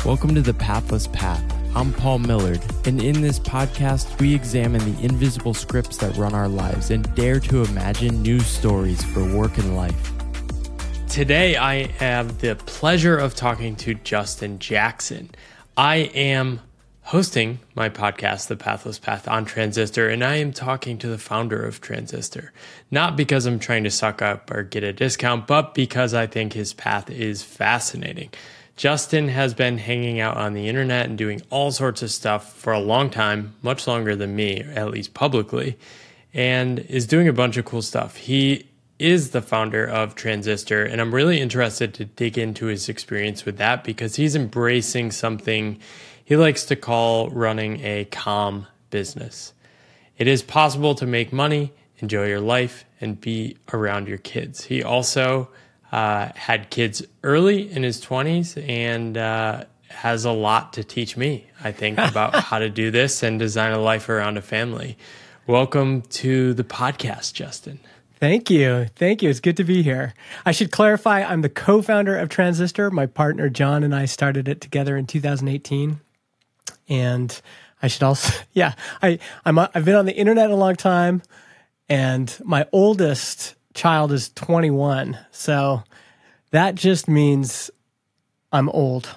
Welcome to The Pathless Path. I'm Paul Millard, and in this podcast, we examine the invisible scripts that run our lives and dare to imagine new stories for work and life. Today, I have the pleasure of talking to Justin Jackson. I am hosting my podcast, The Pathless Path, on Transistor, and I am talking to the founder of Transistor. Not because I'm trying to suck up or get a discount, but because I think his path is fascinating. Justin has been hanging out on the internet and doing all sorts of stuff for a long time, much longer than me, at least publicly, and is doing a bunch of cool stuff. He is the founder of Transistor, and I'm really interested to dig into his experience with that because he's embracing something he likes to call running a calm business. It is possible to make money, enjoy your life, and be around your kids. He also had kids early in his 20s and has a lot to teach me, I think, about how to do this and design a life around a family. Welcome to the podcast, Justin. Thank you. Thank you. It's good to be here. I should clarify, I'm the co-founder of Transistor. My partner, John, and I started it together in 2018. And I should also, I've been on the internet a long time, and my oldest child is 21. So that just means I'm old.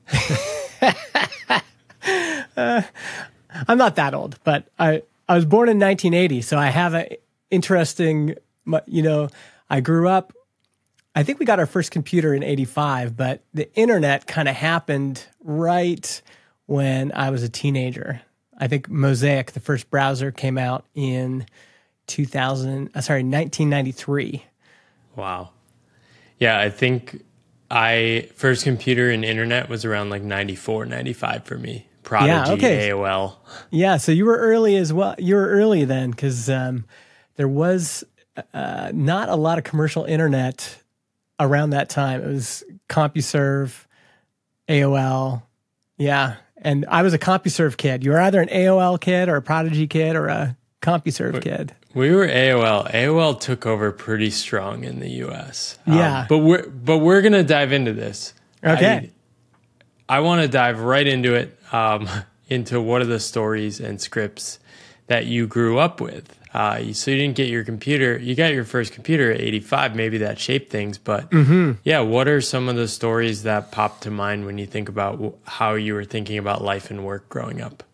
I'm not that old, but I was born in 1980. So I have an interesting, I grew up, I think we got our first computer in 85, but the internet kind of happened right when I was a teenager. I think Mosaic, the first browser, came out in 1993. Wow. Yeah, I think first computer and internet was around like 94, 95 for me. Prodigy, AOL. Yeah, so you were early as well. You were early then because there was not a lot of commercial internet around that time. It was CompuServe, AOL. Yeah, and I was a CompuServe kid. You were either an AOL kid or a Prodigy kid or a CompuServe kid. We were AOL. AOL took over pretty strong in the U.S. Yeah, but we're gonna dive into this. Okay, I want to dive right into it. Into what are the stories and scripts that you grew up with. So you didn't get your computer. You got your first computer at 85. Maybe that shaped things. But what are some of the stories that pop to mind when you think about how you were thinking about life and work growing up?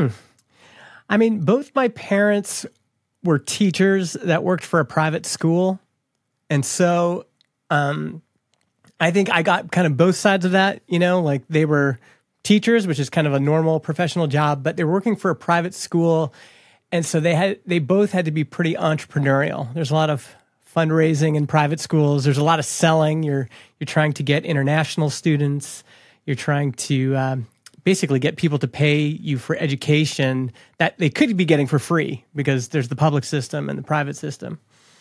I mean, both my parents were teachers that worked for a private school. And so I think I got kind of both sides of that, like they were teachers, which is kind of a normal professional job, but they're working for a private school. And so they both had to be pretty entrepreneurial. There's a lot of fundraising in private schools. There's a lot of selling. You're trying to get international students. You're trying to basically get people to pay you for education that they could be getting for free because there's the public system and the private system.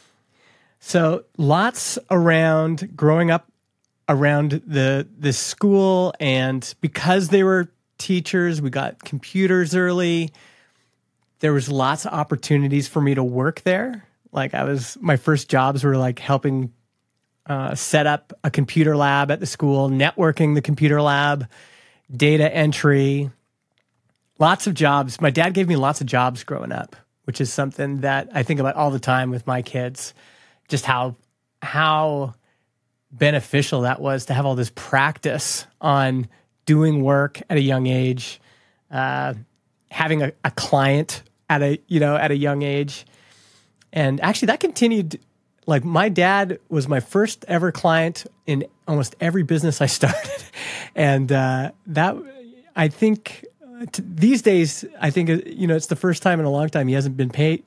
So lots around growing up around the school, and because they were teachers, we got computers early. There was lots of opportunities for me to work there. Like my first jobs were like helping set up a computer lab at the school, networking the computer lab, data entry, lots of jobs. My dad gave me lots of jobs growing up, which is something that I think about all the time with my kids, just how beneficial that was to have all this practice on doing work at a young age, having a client at a young age. And actually that continued. Like my dad was my first ever client in almost every business I started. And that I think these days, I think, it's the first time in a long time he hasn't been paying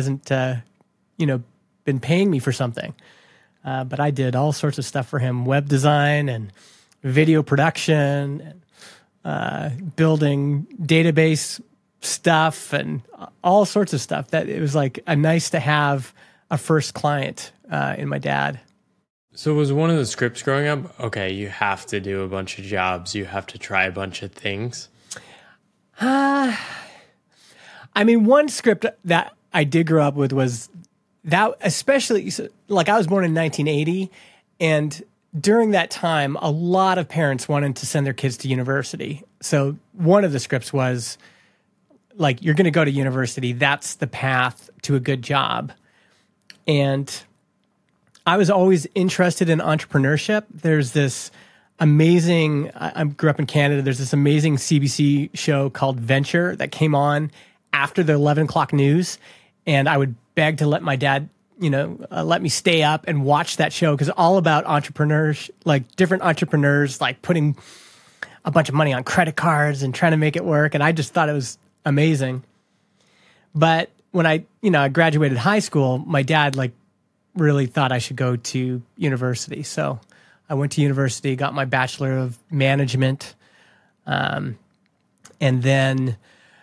me for something. But I did all sorts of stuff for him, web design and video production, and building database stuff and all sorts of stuff that it was like a nice to have a first client in my dad. So was one of the scripts growing up, okay, you have to do a bunch of jobs, you have to try a bunch of things? I mean, one script that I did grow up with was that, especially, like I was born in 1980, and during that time, a lot of parents wanted to send their kids to university. So one of the scripts was like, you're going to go to university. That's the path to a good job. And I was always interested in entrepreneurship. There's this amazing, I grew up in Canada. There's this amazing CBC show called Venture that came on after the 11 o'clock news. And I would beg to let my dad, let me stay up and watch that show, because all about entrepreneurs, like different entrepreneurs, like putting a bunch of money on credit cards and trying to make it work. And I just thought it was amazing. But when I graduated high school, my dad really thought I should go to university. So I went to university, got my Bachelor of Management. And then,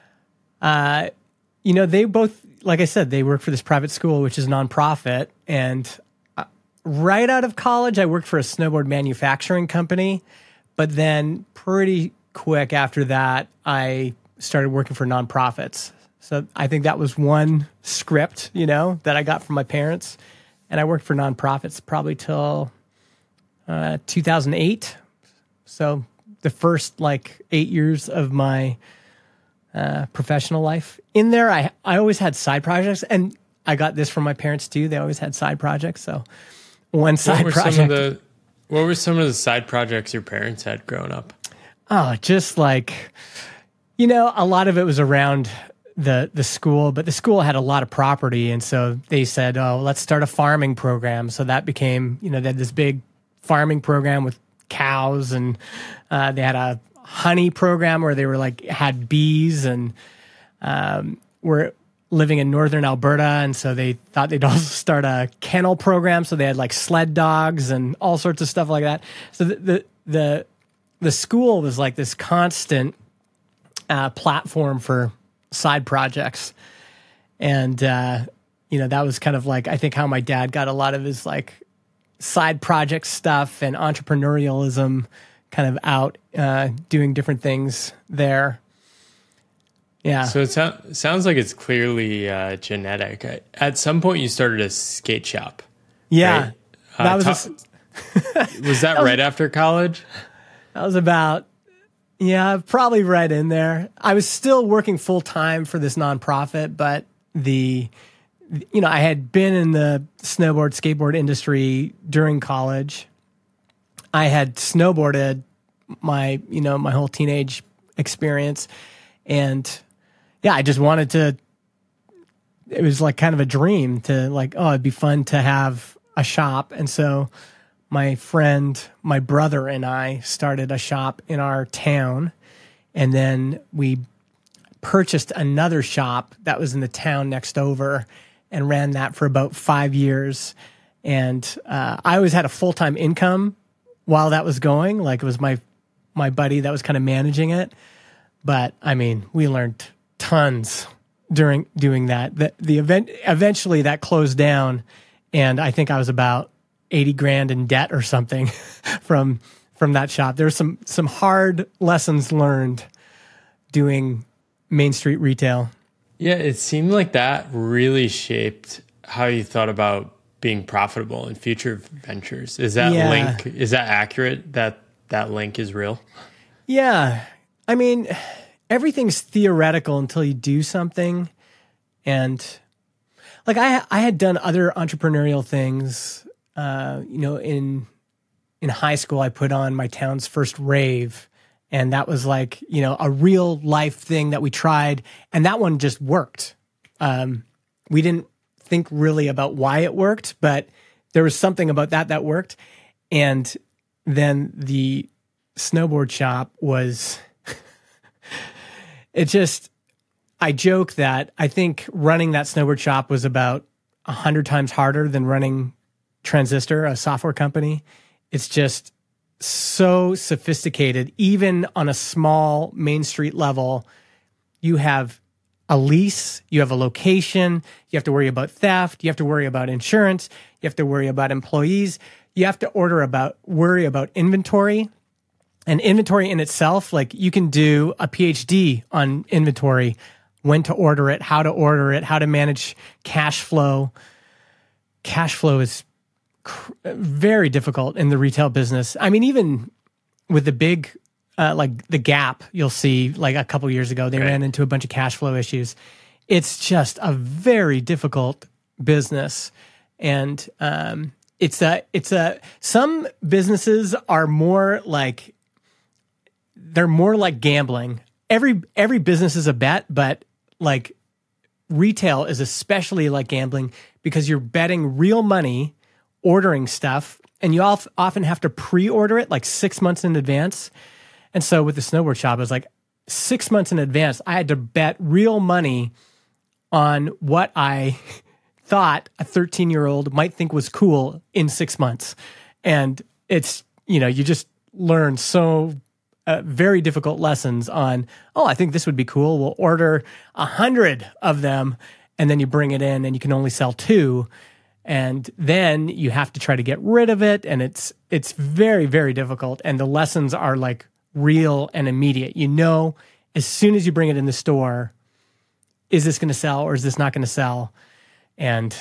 they both, like I said, they work for this private school, which is a nonprofit. And right out of college, I worked for a snowboard manufacturing company. But then pretty quick after that, I started working for nonprofits. So I think that was one script, that I got from my parents. And I worked for nonprofits probably till 2008. So the first 8 years of my professional life. In there, I always had side projects, and I got this from my parents too. They always had side projects. So one side project. What were some of the side projects your parents had growing up? Oh, just a lot of it was around the school, but the school had a lot of property. And so they said, oh, let's start a farming program. So that became, they had this big farming program with cows, and they had a honey program where they were had bees, and were living in northern Alberta. And so they thought they'd also start a kennel program. So they had sled dogs and all sorts of stuff like that. So the school was this constant platform for side projects. And, that was kind of I think how my dad got a lot of his side project stuff and entrepreneurialism kind of out doing different things there. Yeah. So it sounds like it's clearly genetic. At some point, you started a skate shop. Yeah. Right? Was that right after college? That was about, probably right in there. I was still working full time for this nonprofit, but I had been in the skateboard industry during college. I had snowboarded my whole teenage experience, and I just wanted to, it was kind of a dream to it'd be fun to have a shop. And so my brother and I started a shop in our town, and then we purchased another shop that was in the town next over and ran that for about 5 years. And I always had a full-time income while that was going. It was my buddy that was kind of managing it. But I mean, we learned tons during doing that. The event eventually that closed down, and I think I was about $80,000 in debt or something from that shop. There's some hard lessons learned doing Main Street retail. Yeah, it seemed like that really shaped how you thought about being profitable in future ventures. Is that link, is that accurate, that link is real? Yeah. I mean, everything's theoretical until you do something. And I had done other entrepreneurial things. In high school, I put on my town's first rave. And that was a real life thing that we tried. And that one just worked. We didn't think really about why it worked, but there was something about that worked. And then the snowboard shop was, I joke that I think running that snowboard shop was about 100 times harder than running Transistor, a software company. It's just so sophisticated. Even on a small Main Street level, you have a lease, you have a location, you have to worry about theft, you have to worry about insurance, you have to worry about employees, you have to worry about inventory. And inventory in itself, you can do a PhD on inventory, when to order it, how to manage cash flow. Cash flow is very difficult in the retail business. I mean, even with the big, like the Gap, you'll see like a couple years ago, they ran into a bunch of cash flow issues. It's just a very difficult business. And some businesses are more like, they're more like gambling. Every business is a bet, but like retail is especially like gambling because you're betting real money, ordering stuff, and you often have to pre-order it like 6 months in advance. And so with the snowboard shop, it was like 6 months in advance, I had to bet real money on what I thought a 13-year-old might think was cool in 6 months. And it's, you just learn so very difficult lessons on, I think this would be cool. We'll order 100 of them, and then you bring it in and you can only sell 2. And then you have to try to get rid of it. And it's very, very difficult. And the lessons are like real and immediate. As soon as you bring it in the store, is this going to sell or is this not going to sell? And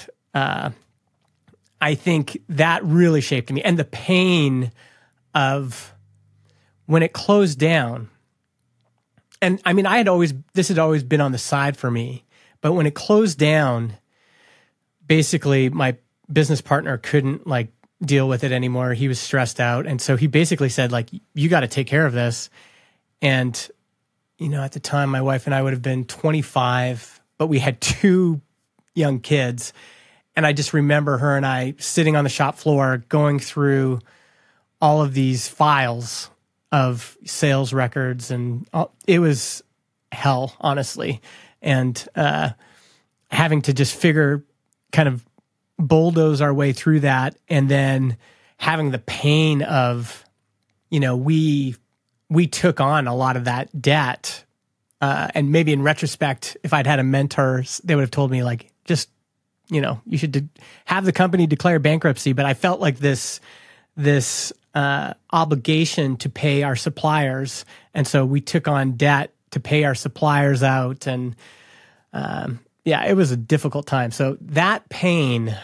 I think that really shaped me. And the pain of when it closed down. And I mean, this had always been on the side for me, but when it closed down, basically my business partner couldn't like deal with it anymore. He was stressed out. And so he basically said like, you got to take care of this. And, at the time my wife and I would have been 25, but we had 2 young kids. And I just remember her and I sitting on the shop floor going through all of these files of sales records, and it was hell, honestly. And having to just kind of bulldoze our way through that, and then having the pain of, we took on a lot of that debt. And maybe in retrospect, if I'd had a mentor, they would have told me like, just, you should have the company declare bankruptcy. But I felt like this obligation to pay our suppliers. And so we took on debt to pay our suppliers out. And it was a difficult time. So that pain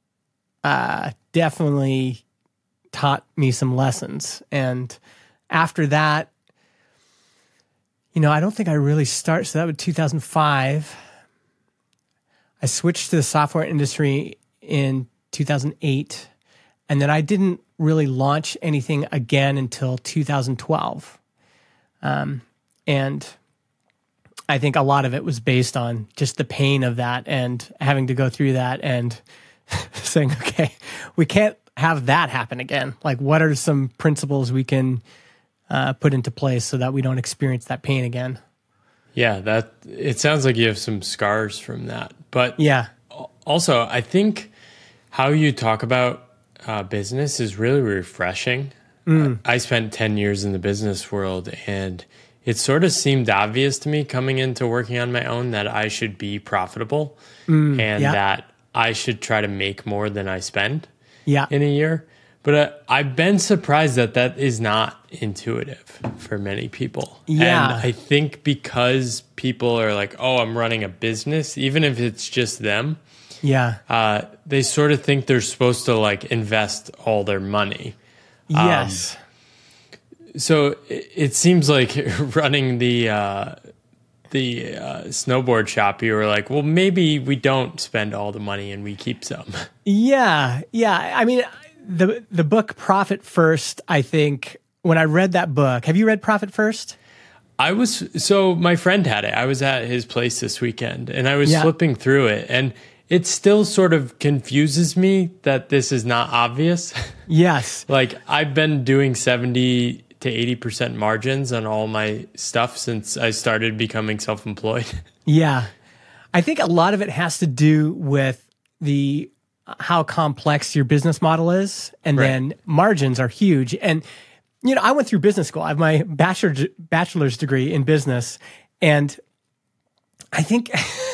definitely taught me some lessons. And after that, I don't think I really started. So that was 2005. I switched to the software industry in 2008. And then I didn't really launch anything again until 2012. And I think a lot of it was based on just the pain of that and having to go through that and saying, okay, we can't have that happen again. Like, what are some principles we can put into place so that we don't experience that pain again? Yeah, it sounds like you have some scars from that. But yeah, also, I think how you talk about business is really refreshing. I spent 10 years in the business world, and it sort of seemed obvious to me coming into working on my own that I should be profitable and that I should try to make more than I spend in a year. But I've been surprised that is not intuitive for many people. Yeah. And I think because people are like, I'm running a business, even if it's just them, they sort of think they're supposed to like invest all their money. Yes. So it seems like running the snowboard shop, you were like, well, maybe we don't spend all the money and we keep some. Yeah. I mean, the book Profit First, I think when I read that book, have you read Profit First? So my friend had it. I was at his place this weekend and I was flipping through it, and it still sort of confuses me that this is not obvious. Yes. Like, I've been doing 70 to 80% margins on all my stuff since I started becoming self-employed. Yeah. I think a lot of it has to do with how complex your business model is. And then margins are huge. And, I went through business school. I have my bachelor's degree in business. And I think,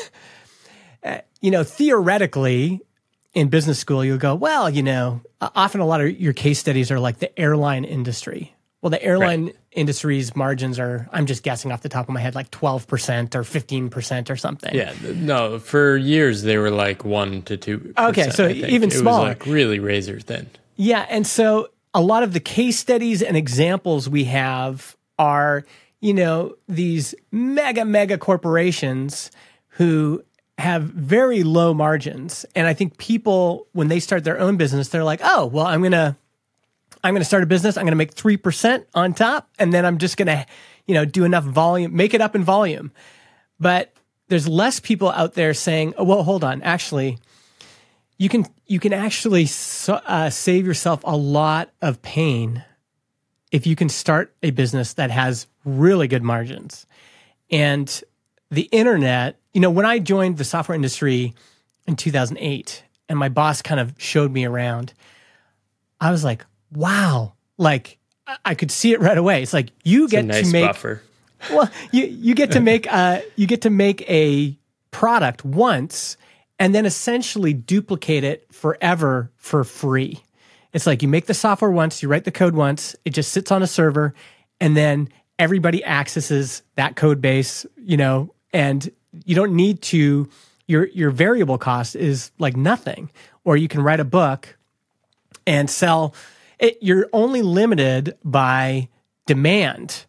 theoretically in business school, you'll go, well, often a lot of your case studies are like the airline industry. Well, the airline industries' margins are, I'm just guessing off the top of my head, like 12% or 15% or something. Yeah, no, for years they were like 1% to 2%. Okay, so even smaller. It was like really razor thin. Yeah, and so a lot of the case studies and examples we have are, these mega corporations who have very low margins. And I think people, when they start their own business, they're like, oh, well, I'm going to start a business. I'm going to make 3% on top. And then I'm just going to, do enough volume, make it up in volume. But there's less people out there saying, oh, well, hold on. Actually, you can actually save yourself a lot of pain if you can start a business that has really good margins. And the internet, when I joined the software industry in 2008 and my boss kind of showed me around, I was like, wow, like I could see it right away. It's like you get to make buffer. Well, you get to make a product once and then essentially duplicate it forever for free. It's like you make the software once, you write the code once, it just sits on a server, and then everybody accesses that code base, and you don't need to, your variable cost is like nothing. Or you can write a book and sell it. You're only limited by demand.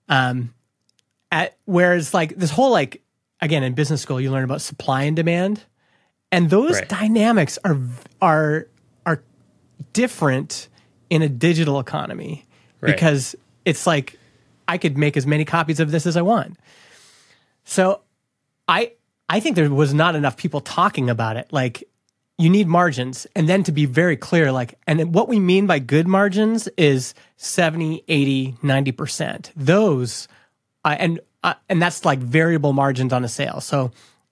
Whereas like this whole, like, again, in business school, you learn about supply and demand. And those dynamics are different in a digital economy because it's like I could make as many copies of this as I want. So I think there was not enough people talking about it. Like, you need margins. And then to be very clear, like, and what we mean by good margins is 70, 80, 90%. Those, and that's like variable margins on a sale. So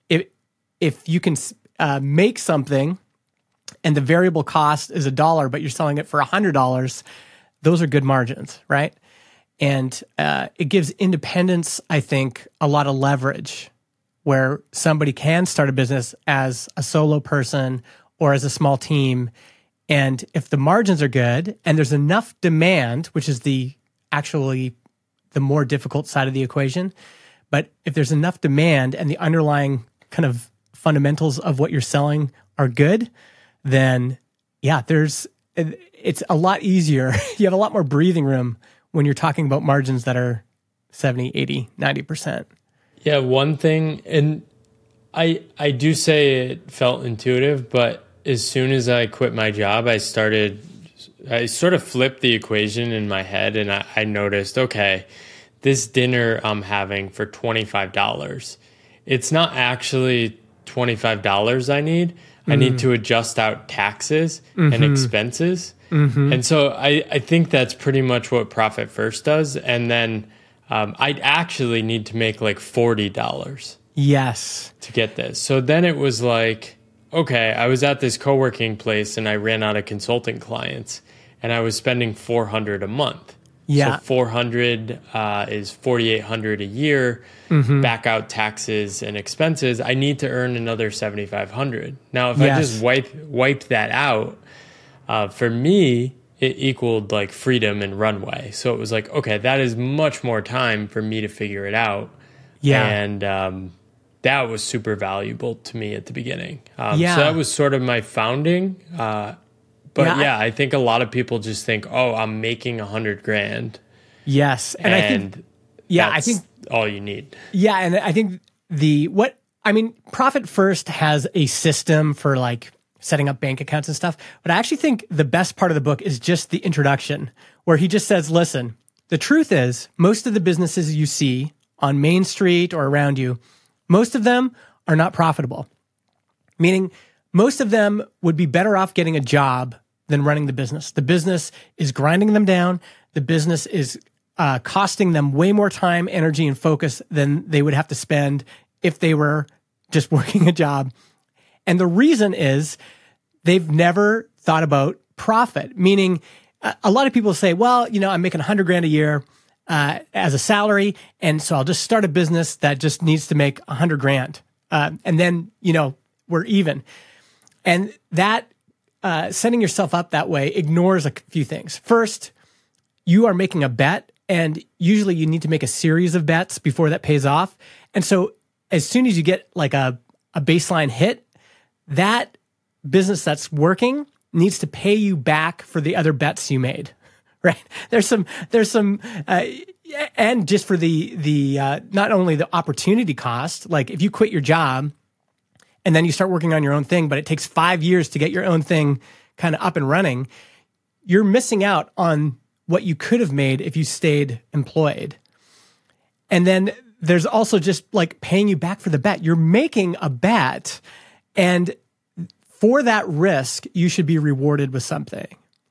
if you can make something and the variable cost is $1, but you're selling it for $100, those are good margins, right? And it gives independents, I think, a lot of leverage where somebody can start a business as a solo person or as a small team. And if the margins are good and there's enough demand, which is actually the more difficult side of the equation, but if there's enough demand and the underlying kind of fundamentals of what you're selling are good, then yeah, it's a lot easier. You have a lot more breathing room when you're talking about margins that are 70, 80, 90%. Yeah, one thing, and I do say it felt intuitive, but as soon as I quit my job, I sort of flipped the equation in my head, and I noticed, okay, this dinner I'm having for $25, it's not actually $25 I need. I need to adjust out taxes and expenses. And so I think that's pretty much what Profit First does. And then I'd actually need to make like $40. Yes. To get this. So then it was like, okay, I was at this co-working place and I ran out of consulting clients and I was spending $400 a month. Yeah. So 400 is 4,800 a year. Back out taxes and expenses. I need to earn another 7,500. Now, if I just wiped that out, for me, it equaled like freedom and runway. So it was like, okay, that is much more time for me to figure it out. Yeah. And that was super valuable to me at the beginning. So that was sort of my founding. I think a lot of people just think, oh, I'm making $100,000. Yes. And I think, I think all you need. Yeah. And I think Profit First has a system for like setting up bank accounts and stuff. But I actually think the best part of the book is just the introduction where he just says, listen, the truth is most of the businesses you see on Main Street or around you, most of them are not profitable. Meaning most of them would be better off getting a job than running the business. The business is grinding them down. The business is costing them way more time, energy, and focus than they would have to spend if they were just working a job. And the reason is they've never thought about profit, meaning a lot of people say, well, I'm making $100,000 a year as a salary. And so I'll just start a business that just needs to make $100,000. And then, we're even. And that setting yourself up that way ignores a few things. First, you are making a bet And usually you need to make a series of bets before that pays off. And so as soon as you get like a baseline hit, that business that's working needs to pay you back for the other bets you made, right? There's some, and just for the not only the opportunity cost, like if you quit your job and then you start working on your own thing, but it takes 5 years to get your own thing kind of up and running, you're missing out on what you could have made if you stayed employed. And then there's also just like paying you back for the bet. You're making a bet, and for that risk, you should be rewarded with something.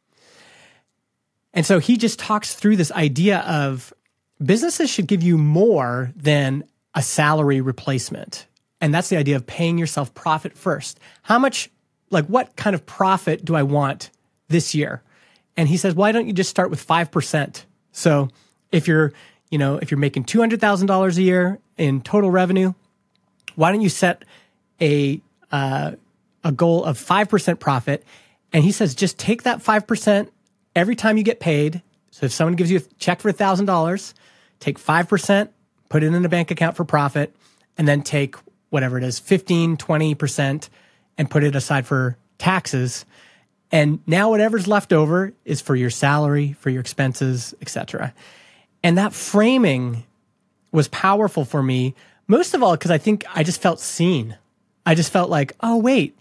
And so he just talks through this idea of businesses should give you more than a salary replacement. And that's the idea of paying yourself profit first. How much, like what kind of profit do I want this year? And he says, why don't you just start with 5%? So if you're making $200,000 a year in total revenue, why don't you set a goal of 5% profit? And he says, just take that 5% every time you get paid. So if someone gives you a check for $1,000, take 5%, put it in a bank account for profit, and then take whatever it is, 15, 20%, and put it aside for taxes. And now whatever's left over is for your salary, for your expenses, etc. And that framing was powerful for me, most of all because I think I just felt seen. I just felt like, oh, wait,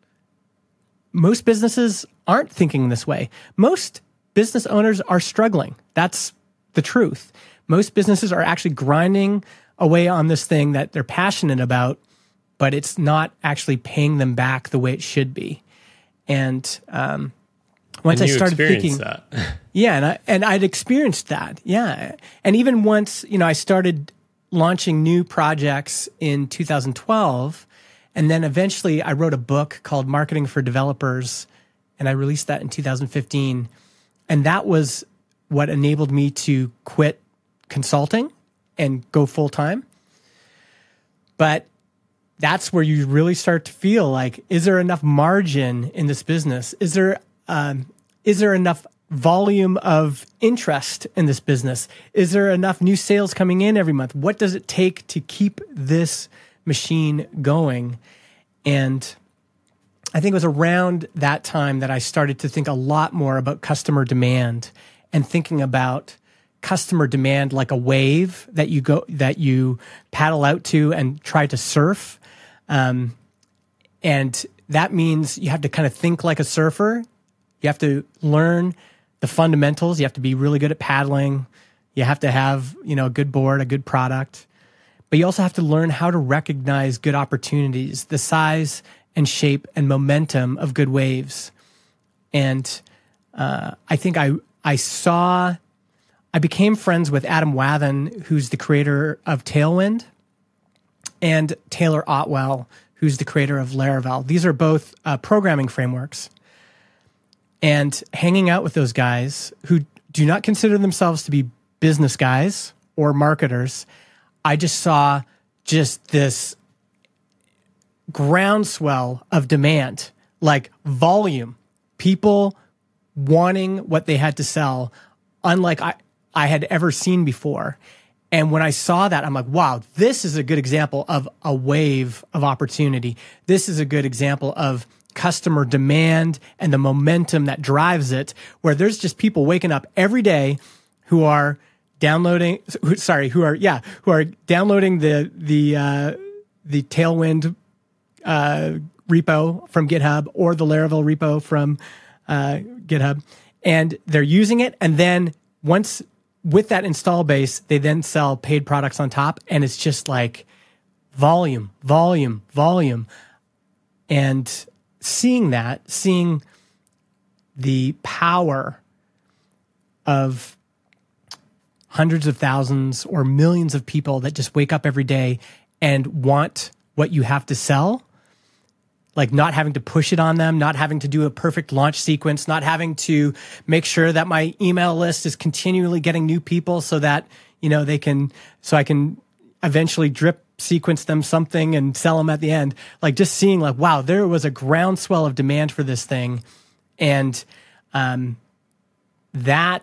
most businesses aren't thinking this way. Most business owners are struggling. That's the truth. Most businesses are actually grinding away on this thing that they're passionate about, but it's not actually paying them back the way it should be. And once I started thinking that. Yeah, and I'd experienced that. Yeah. And even once, I started launching new projects in 2012, and then eventually I wrote a book called Marketing for Developers, and I released that in 2015. And that was what enabled me to quit consulting and go full time. But that's where you really start to feel like, is there enough margin in this business? Is there enough volume of interest in this business? Is there enough new sales coming in every month? What does it take to keep this machine going? And I think it was around that time that I started to think a lot more about customer demand and thinking about customer demand like a wave that you paddle out to and try to surf. And that means you have to kind of think like a surfer. You have to learn the fundamentals. You have to be really good at paddling. You have to have, a good board, a good product. But you also have to learn how to recognize good opportunities, the size and shape and momentum of good waves. And I think I became friends with Adam Wathan, who's the creator of Tailwind, and Taylor Otwell, who's the creator of Laravel. These are both programming frameworks. And hanging out with those guys who do not consider themselves to be business guys or marketers, I just saw just this groundswell of demand, like volume, people wanting what they had to sell, unlike I had ever seen before. And when I saw that, I'm like, wow, this is a good example of a wave of opportunity. This is a good example of customer demand and the momentum that drives it, where there's just people waking up every day who are downloading the Tailwind repo from GitHub or the Laravel repo from GitHub, and they're using it. And then once with that install base, they then sell paid products on top, and it's just like volume. And seeing the power of hundreds of thousands or millions of people that just wake up every day and want what you have to sell, like not having to push it on them, not having to do a perfect launch sequence, not having to make sure that my email list is continually getting new people so that, I can eventually drip sequence them something and sell them at the end. Like just seeing like, wow, there was a groundswell of demand for this thing. And that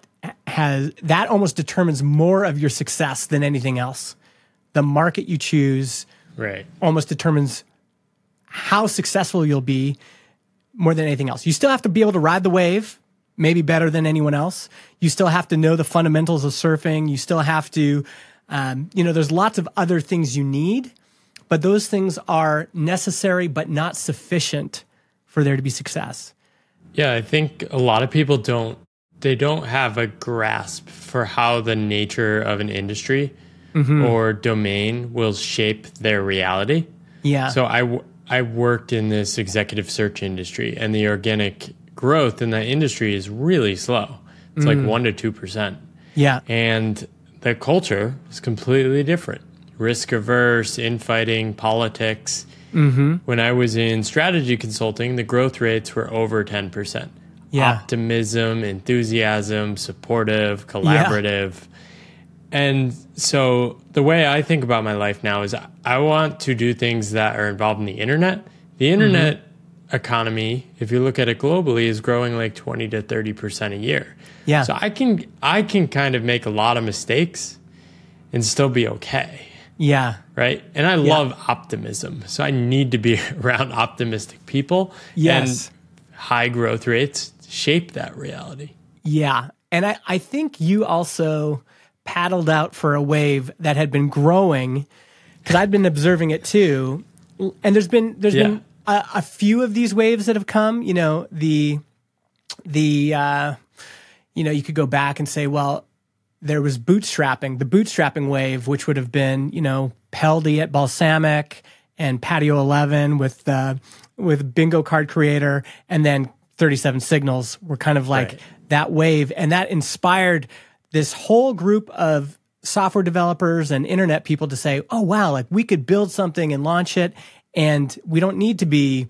that almost determines more of your success than anything else. The market you choose almost determines how successful you'll be more than anything else. You still have to be able to ride the wave, maybe better than anyone else. You still have to know the fundamentals of surfing. You still have to, there's lots of other things you need, but those things are necessary but not sufficient for there to be success. Yeah, I think a lot of people don't have a grasp for how the nature of an industry or domain will shape their reality. Yeah. So I worked in this executive search industry, and the organic growth in that industry is really slow. It's like 1% to 2%. Yeah. And the culture is completely different. Risk averse, infighting, politics. When I was in strategy consulting, the growth rates were over 10%. Yeah. Optimism, enthusiasm, supportive, collaborative. Yeah. And so the way I think about my life now is I want to do things that are involved in the internet. The internet economy, if you look at it globally, is growing like 20 to 30% a year. Yeah. So I can kind of make a lot of mistakes and still be okay. Yeah. Right. And I love optimism. So I need to be around optimistic people. Yes. And high growth rates shape that reality. Yeah. And I think you also paddled out for a wave that had been growing, because I'd been observing it too. And there's been a few of these waves that have come, you could go back and say, well, there was the bootstrapping wave, which would have been, Peldy at Balsamic and Patio 11 with Bingo Card Creator, and then 37 Signals were kind of like that wave. And that inspired this whole group of software developers and internet people to say, oh, wow, like we could build something and launch it, and we don't need to be,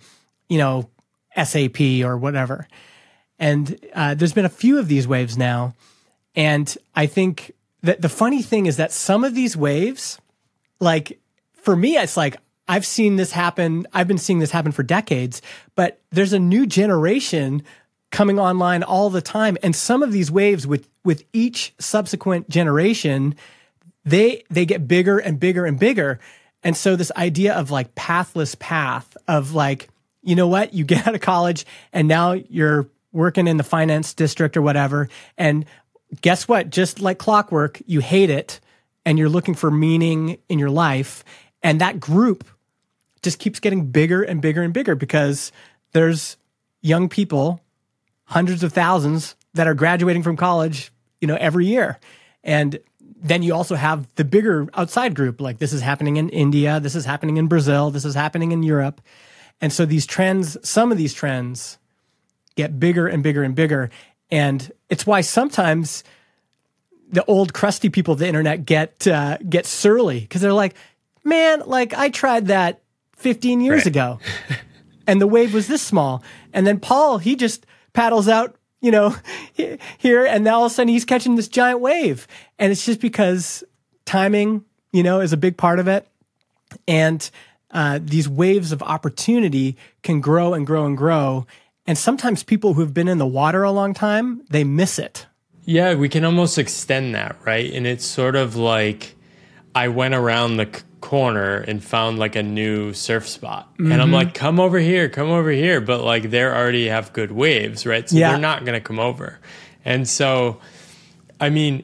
SAP or whatever. And there's been a few of these waves now. And I think that the funny thing is that some of these waves, like for me, it's like I've seen this happen. I've been seeing this happen for decades, but there's a new generation coming online all the time. And some of these waves with each subsequent generation, they get bigger and bigger and bigger. And so this idea of like pathless path of like, you know what, you get out of college and now you're working in the finance district or whatever. And guess what? Just like clockwork, you hate it and you're looking for meaning in your life. And that group just keeps getting bigger and bigger and bigger because there's young people, hundreds of thousands that are graduating from college, every year. And then you also have the bigger outside group. Like this is happening in India. This is happening in Brazil. This is happening in Europe. And so some of these trends get bigger and bigger and bigger. And it's why sometimes the old crusty people of the internet get surly because they're like, man, like I tried that 15 years ago and the wave was this small. And then Paul, he just paddles out, here, and now all of a sudden he's catching this giant wave. And it's just because timing, is a big part of it. And these waves of opportunity can grow and grow and grow. And sometimes people who've been in the water a long time, they miss it. Yeah, we can almost extend that, right? And it's sort of like I went around the corner and found like a new surf spot. And I'm like, come over here. But like they already have good waves, right? So they're not going to come over. And so, I mean,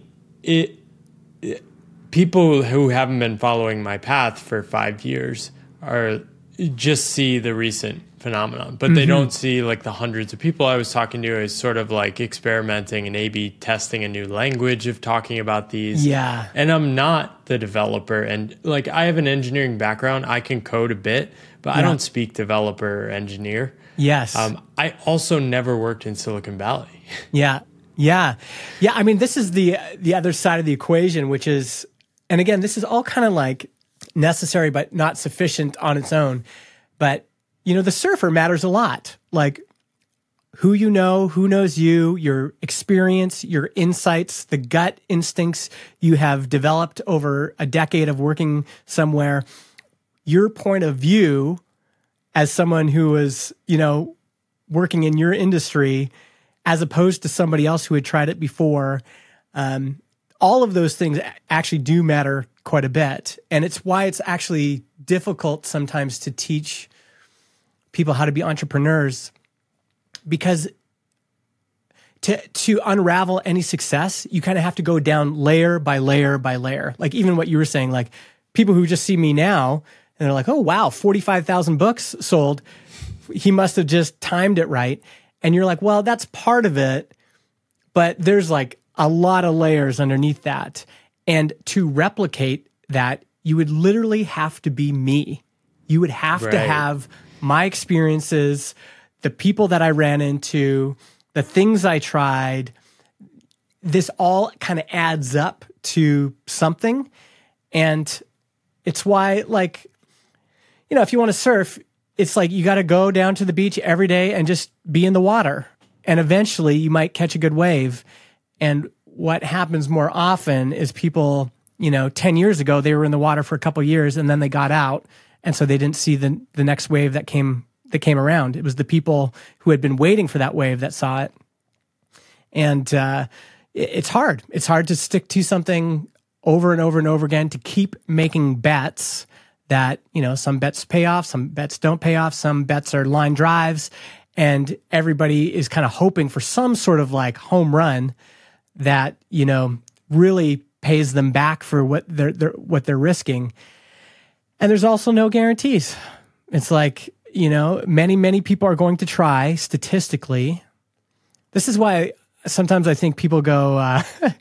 people who haven't been following my path for 5 years just see the recent phenomenon, but they don't see like the hundreds of people I was talking to as sort of like experimenting and A/B testing a new language of talking about these. Yeah. And I'm not the developer, and like I have an engineering background. I can code a bit, but I don't speak developer or engineer. Yes. I also never worked in Silicon Valley. Yeah. I mean, this is the other side of the equation, which is, and again, this is all kind of like necessary, but not sufficient on its own. But the surfer matters a lot. Like who you know, who knows you, your experience, your insights, the gut instincts you have developed over a decade of working somewhere, your point of view as someone who was, working in your industry, as opposed to somebody else who had tried it before. All of those things actually do matter quite a bit. And it's why it's actually difficult sometimes to teach people how to be entrepreneurs, because to unravel any success, you kind of have to go down layer by layer by layer. Like even what you were saying, like people who just see me now and they're like, oh, wow, 45,000 books sold. He must have just timed it right. And you're like, well, that's part of it, but there's like a lot of layers underneath that. And to replicate that, you would literally have to be me. You would have to have my experiences, the people that I ran into, the things I tried. This all kind of adds up to something. And it's why, like, you know, if you want to surf, it's like you got to go down to the beach every day and just be in the water. And eventually you might catch a good wave. And what happens more often is people, you know, 10 years ago, they were in the water for a couple of years and then they got out. And so they didn't see the next wave that came around. It was the people who had been waiting for that wave that saw it. And it's hard. It's hard to stick to something over and over and over again, to keep making bets that, you know, some bets pay off, some bets don't pay off, some bets are line drives, and everybody is kind of hoping for some sort of like home run that, you know, really pays them back for what they're risking. And there's also no guarantees. It's like, you know, many people are going to try statistically. This is why sometimes I think people go,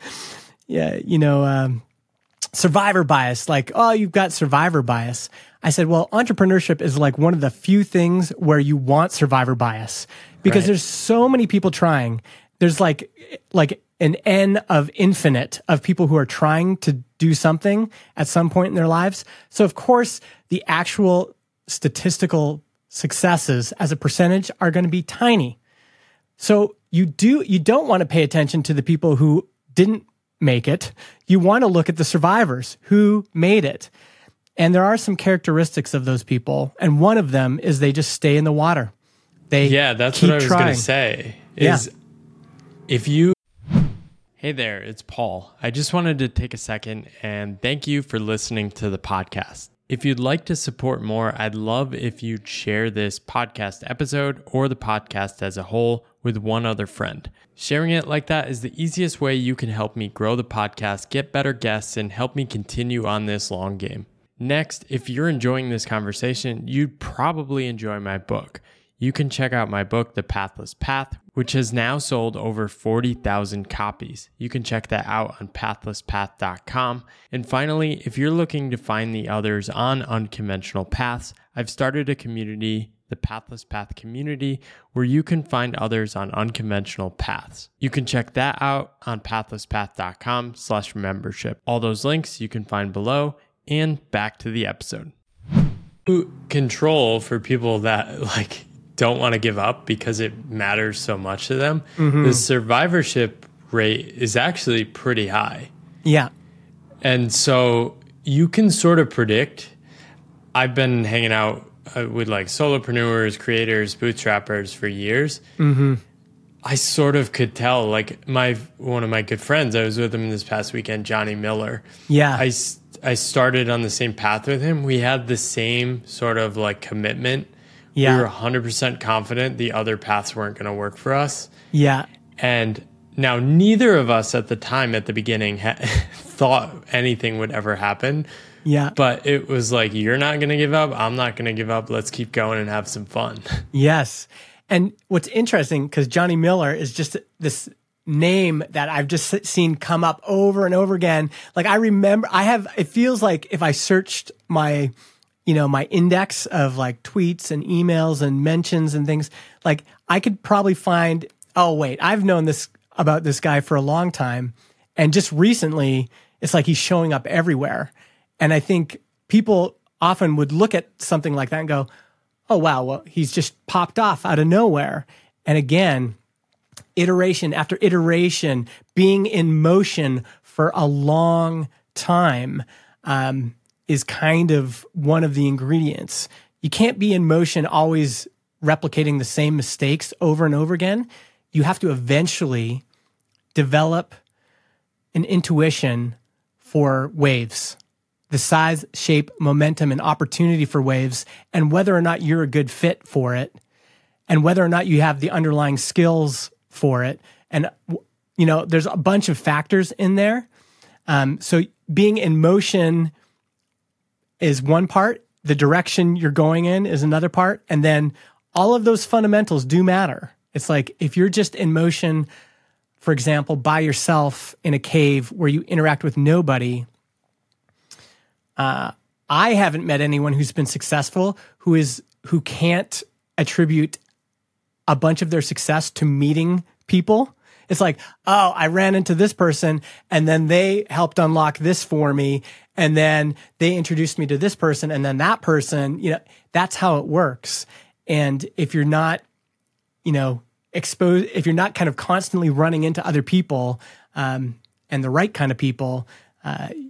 survivor bias, like, oh, you've got survivor bias. I said, well, entrepreneurship is like one of the few things where you want survivor bias, because there's so many people trying. There's like an N of infinite of people who are trying to do something at some point in their lives. So of course, the actual statistical successes as a percentage are going to be tiny. So you don't want to pay attention to the people who didn't make it. You want to look at the survivors who made it. And there are some characteristics of those people. And one of them is they just stay in the water. That's what I was going to say. Hey there, it's Paul. I just wanted to take a second and thank you for listening to the podcast. If you'd like to support more, I'd love if you'd share this podcast episode or the podcast as a whole with one other friend. Sharing it like that is the easiest way you can help me grow the podcast, get better guests, and help me continue on this long game. Next, if you're enjoying this conversation, you'd probably enjoy my book. You can check out my book, The Pathless Path, which has now sold over 40,000 copies. You can check that out on pathlesspath.com. And finally, if you're looking to find the others on unconventional paths, I've started a community, the Pathless Path community, where you can find others on unconventional paths. You can check that out on pathlesspath.com/membership. All those links you can find below, and back to the episode. Control for people that don't want to give up because it matters so much to them. Mm-hmm. The survivorship rate is actually pretty high. Yeah. And so you can sort of predict. I've been hanging out with solopreneurs, creators, bootstrappers for years. Mm-hmm. I sort of could tell, one of my good friends, I was with him this past weekend, Johnny Miller. Yeah. I started on the same path with him. We had the same sort of commitment. Yeah. We were 100% confident the other paths weren't going to work for us. Yeah. And now neither of us at the time, at the beginning, thought anything would ever happen. Yeah. But it was like, you're not going to give up. I'm not going to give up. Let's keep going and have some fun. Yes. And what's interesting, because Johnny Miller is just this name that I've just seen come up over and over again. I remember it feels like if I searched my index of tweets and emails and mentions and things, I could probably find, oh wait, I've known about this guy for a long time. And just recently it's like he's showing up everywhere. And I think people often would look at something like that and go, oh wow, well, he's just popped off out of nowhere. And again, iteration after iteration, being in motion for a long time, is kind of one of the ingredients. You can't be in motion always replicating the same mistakes over and over again. You have to eventually develop an intuition for waves, the size, shape, momentum, and opportunity for waves, and whether or not you're a good fit for it, and whether or not you have the underlying skills for it. And, there's a bunch of factors in there. So being in motion is one part. The direction you're going in is another part. And then all of those fundamentals do matter. It's like if you're just in motion, for example, by yourself in a cave where you interact with nobody, I haven't met anyone who's been successful who can't attribute a bunch of their success to meeting people. It's like, oh, I ran into this person and then they helped unlock this for me. And then they introduced me to this person and then that person, that's how it works. And if you're not, exposed, if you're not kind of constantly running into other people, and the right kind of people, I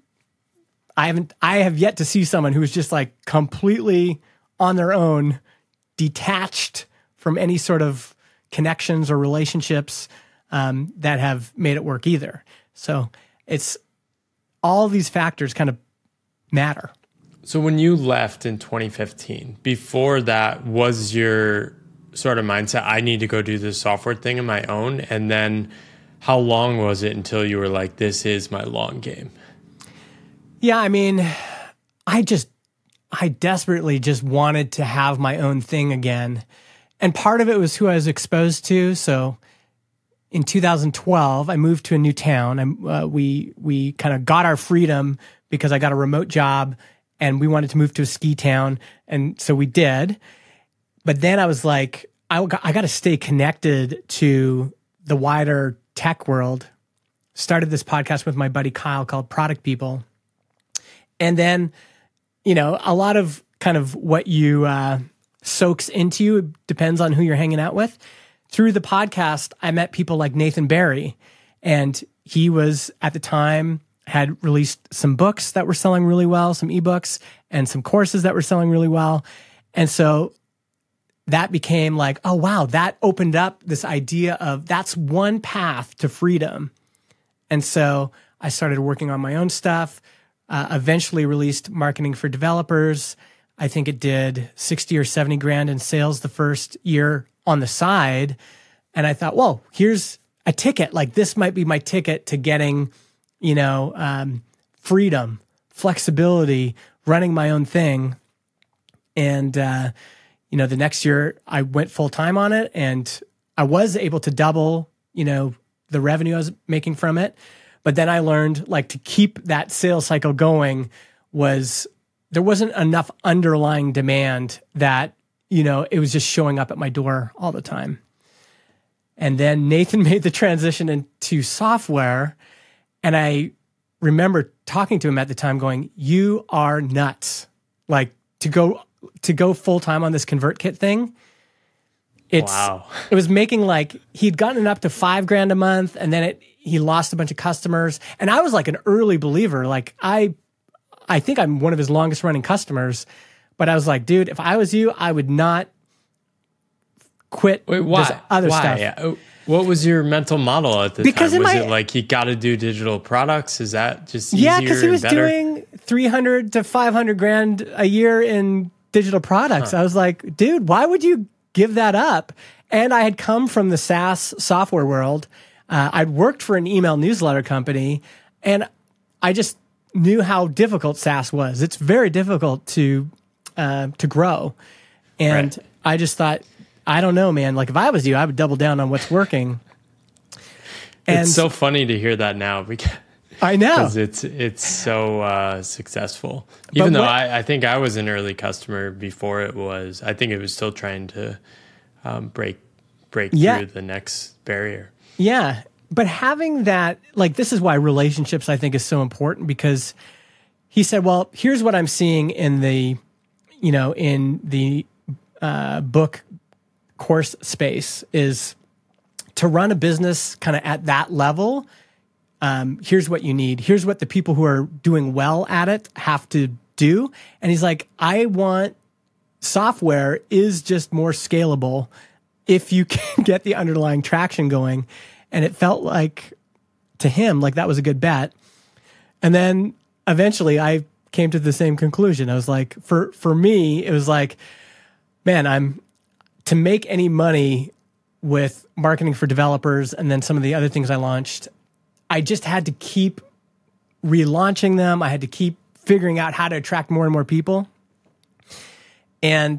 have yet to see someone who is just like completely on their own, detached from any sort of connections or relationships, that have made it work either. So it's all these factors kind of matter. So when you left in 2015, before that, was your sort of mindset, I need to go do this software thing on my own? And then how long was it until you were like, this is my long game? Yeah, I mean, I desperately just wanted to have my own thing again. And part of it was who I was exposed to. So in 2012, I moved to a new town. We kind of got our freedom because I got a remote job and we wanted to move to a ski town. And so we did. But then I was like, I got to stay connected to the wider tech world. Started this podcast with my buddy Kyle called Product People. And then, a lot of kind of what you soaks into you depends on who you're hanging out with. Through the podcast, I met people like Nathan Barry, and he was at the time had released some books that were selling really well, some ebooks and some courses that were selling really well. And so that became like, oh, wow, that opened up this idea of that's one path to freedom. And so I started working on my own stuff, eventually released Marketing for Developers. I think it did 60 or 70 grand in sales the first year on the side. And I thought, whoa, here's a ticket. Like this might be my ticket to getting, freedom, flexibility, running my own thing. And, the next year I went full time on it and I was able to double, the revenue I was making from it. But then I learned like to keep that sales cycle going there wasn't enough underlying demand that, it was just showing up at my door all the time. And then Nathan made the transition into software. And I remember talking to him at the time going, you are nuts. Like to go full time on this ConvertKit thing. Wow. It was making like, he'd gotten up to $5 grand a month and then he lost a bunch of customers. And I was like an early believer. Like I think I'm one of his longest running customers, but I was like, dude, if I was you, I would not quit this other stuff. Yeah. What was your mental model at the time? Was it like, you got to do digital products? Is that just easier? Yeah, because he was doing 300 to 500 grand a year in digital products. I was like, dude, why would you give that up? And I had come from the SaaS software world. I'd worked for an email newsletter company, and I just knew how difficult SaaS was. It's very difficult to grow. And right. I just thought, I don't know, man. Like if I was you, I would double down on what's working. And it's so funny to hear that now because I know it's so successful. Even though I think I was an early customer before it was. I think it was still trying to break through the next barrier. Yeah. But having that, like, this is why relationships, I think, is so important, because he said, well, here's what I'm seeing in the book course space is to run a business kind of at that level. Here's what you need. Here's what the people who are doing well at it have to do. And he's like, I want software is just more scalable if you can get the underlying traction going. And it felt like to him like that was a good bet. And then eventually I came to the same conclusion. I was like, for me, it was like, man, to make any money with marketing for developers and then some of the other things I launched, I just had to keep relaunching them. I had to keep figuring out how to attract more and more people. And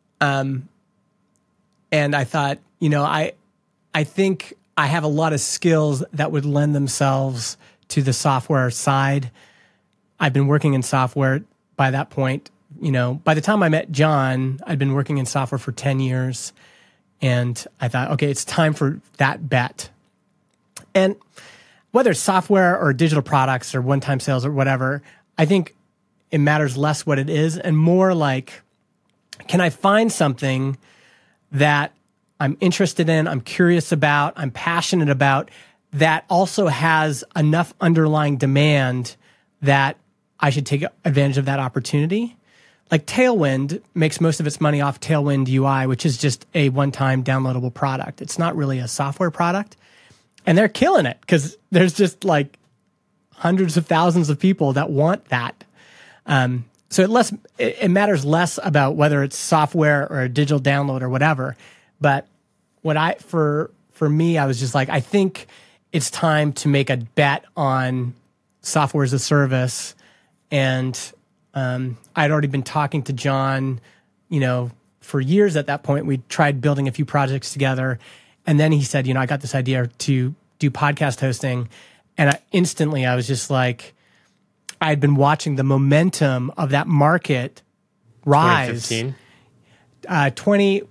I thought, I think I have a lot of skills that would lend themselves to the software side. I've been working in software by that point. By the time I met John, I'd been working in software for 10 years. And I thought, okay, it's time for that bet. And whether it's software or digital products or one-time sales or whatever, I think it matters less what it is and more like, can I find something that I'm interested in, I'm curious about, I'm passionate about, that also has enough underlying demand that I should take advantage of that opportunity? Like Tailwind makes most of its money off Tailwind UI, which is just a one-time downloadable product. It's not really a software product. And they're killing it because there's just like hundreds of thousands of people that want that. So it matters less about whether it's software or a digital download or whatever. But for me, I was just like, I think it's time to make a bet on software as a service. And I'd already been talking to John, for years at that point. We tried building a few projects together. And then he said, I got this idea to do podcast hosting. And I was just like, I had been watching the momentum of that market rise. 2015?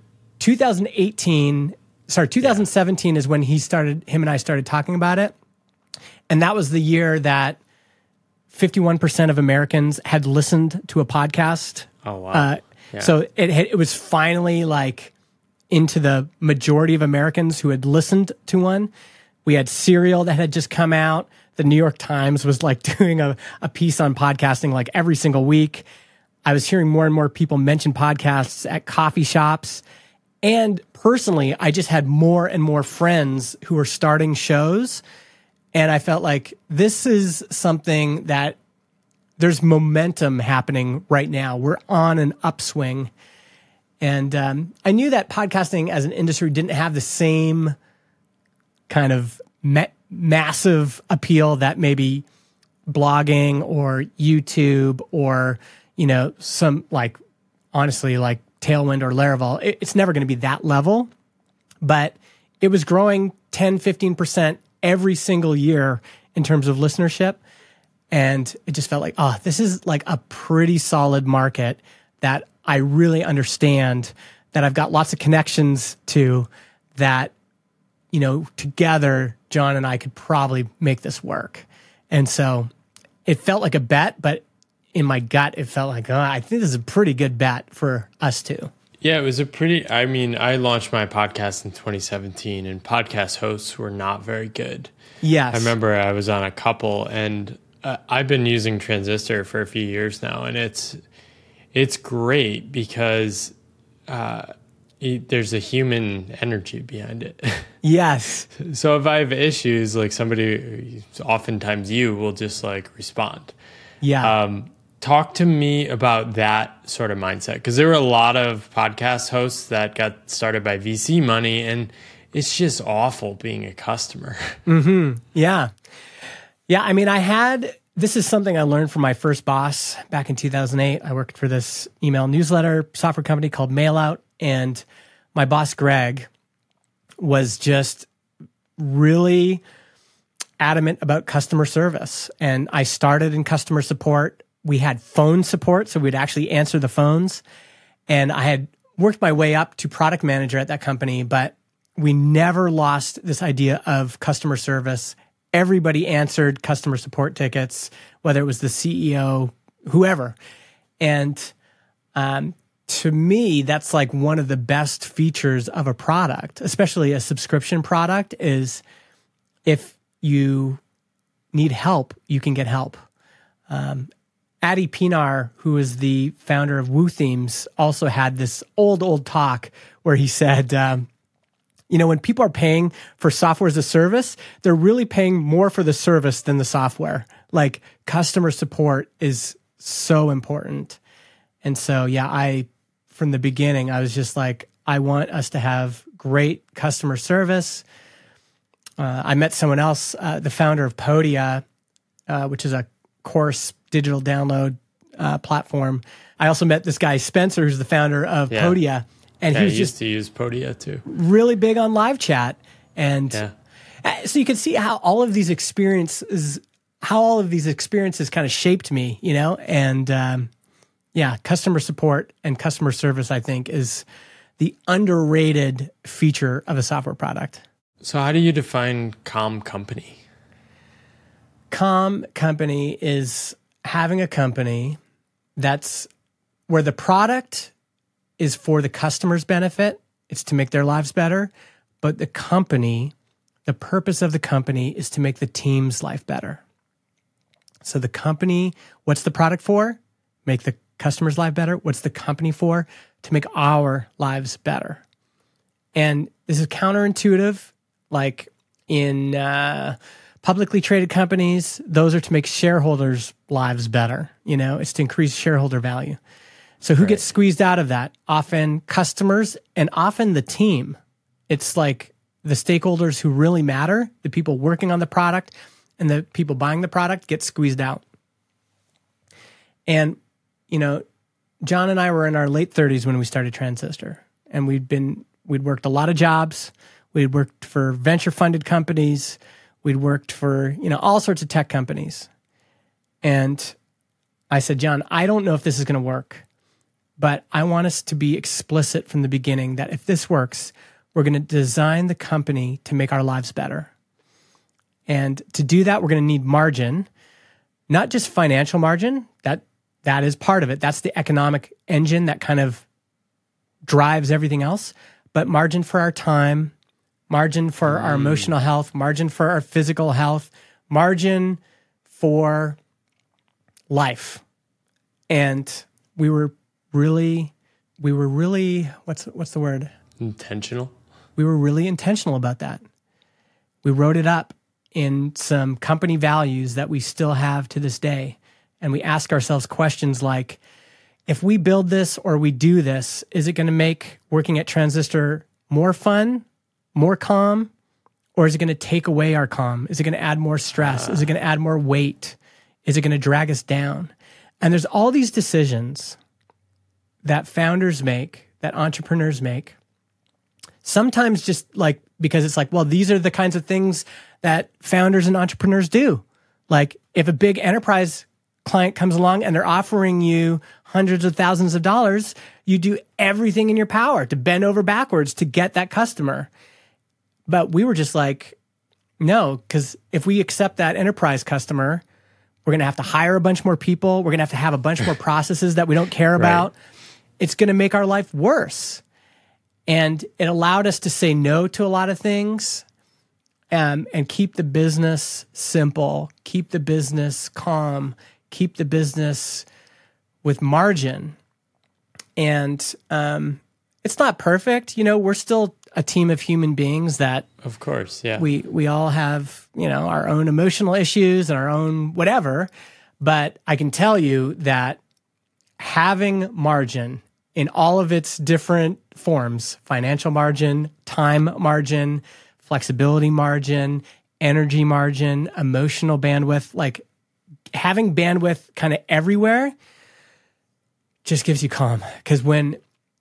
2017 is when him and I started talking about it. And that was the year that 51% of Americans had listened to a podcast. Oh, wow. So it was finally like into the majority of Americans who had listened to one. We had Serial that had just come out. The New York Times was like doing a piece on podcasting like every single week. I was hearing more and more people mention podcasts at coffee shops. And personally, I just had more and more friends who were starting shows. And I felt like this is something that there's momentum happening right now. We're on an upswing. And I knew that podcasting as an industry didn't have the same kind of massive appeal that maybe blogging or YouTube or, some like, honestly, like Tailwind or Laravel. It's never going to be that level. But it was growing 10, 15% every single year in terms of listenership. And it just felt like, this is like a pretty solid market that I really understand, that I've got lots of connections to, that, together, John and I could probably make this work. And so it felt like a bet, but in my gut, it felt like, I think this is a pretty good bet for us two. Yeah, it was I launched my podcast in 2017 and podcast hosts were not very good. Yes. I remember I was on a couple and I've been using Transistor for a few years now, and it's great because there's a human energy behind it. Yes. So if I have issues, like somebody, oftentimes you will just like respond. Yeah. Talk to me about that sort of mindset, because there were a lot of podcast hosts that got started by VC money, and it's just awful being a customer. Mm-hmm. Yeah. Yeah. I mean, this is something I learned from my first boss back in 2008. I worked for this email newsletter software company called Mailout, and my boss, Greg, was just really adamant about customer service. And I started in customer support. We had phone support, so we'd actually answer the phones. And I had worked my way up to product manager at that company, but we never lost this idea of customer service. Everybody answered customer support tickets, whether it was the CEO, whoever. And to me, that's like one of the best features of a product, especially a subscription product, is if you need help, you can get help. Adi Pinar, who is the founder of WooThemes, also had this old talk where he said, When people are paying for software as a service, they're really paying more for the service than the software. Like customer support is so important. And so, from the beginning, I was just like, I want us to have great customer service. I met someone else, the founder of Podia, which is a course digital download platform. I also met this guy, Spencer, who's the founder of Podia. And he was used to use Podia too. Really big on live chat. And so you can see how all of these experiences kind of shaped me, and customer support and customer service, I think, is the underrated feature of a software product. So how do you define calm company? Calm company is having a company that's where the product is for the customer's benefit. It's to make their lives better. But the purpose of the company is to make the team's life better. So the company, what's the product for? Make the customer's life better. What's the company for? To make our lives better. And this is counterintuitive. Like in publicly traded companies, those are to make shareholders' lives better. It's to increase shareholder value. So who gets squeezed out of that? Often customers and often the team. It's like the stakeholders who really matter, the people working on the product and the people buying the product get squeezed out. And, John and I were in our late 30s when we started Transistor. And we'd worked a lot of jobs. We'd worked for venture-funded companies. We'd worked for, all sorts of tech companies. And I said, John, I don't know if this is going to work. But I want us to be explicit from the beginning that if this works, we're going to design the company to make our lives better. And to do that, we're going to need margin, not just financial margin. That is part of it. That's the economic engine that kind of drives everything else. But margin for our time, margin for our emotional health, margin for our physical health, margin for life. And we were really, what's the word? Intentional. We were really intentional about that. We wrote it up in some company values that we still have to this day. And we ask ourselves questions like, if we build this or we do this, is it going to make working at Transistor more fun, more calm, or is it going to take away our calm? Is it going to add more stress? Is it going to add more weight? Is it going to drag us down? And there's all these decisions that founders make, that entrepreneurs make, sometimes just like, because it's like, well, these are the kinds of things that founders and entrepreneurs do. Like if a big enterprise client comes along and they're offering you hundreds of thousands of dollars, you do everything in your power to bend over backwards to get that customer. But we were just like, no, because if we accept that enterprise customer, we're going to have to hire a bunch more people. We're going to have a bunch more processes that we don't care about. It's going to make our life worse. And it allowed us to say no to a lot of things and keep the business simple, keep the business calm, keep the business with margin. And it's not perfect. We're still a team of human beings that, of course, we all have, our own emotional issues and our own whatever. But I can tell you that having margin in all of its different forms, financial margin, time margin, flexibility margin, energy margin, emotional bandwidth, like having bandwidth kind of everywhere just gives you calm. Because when,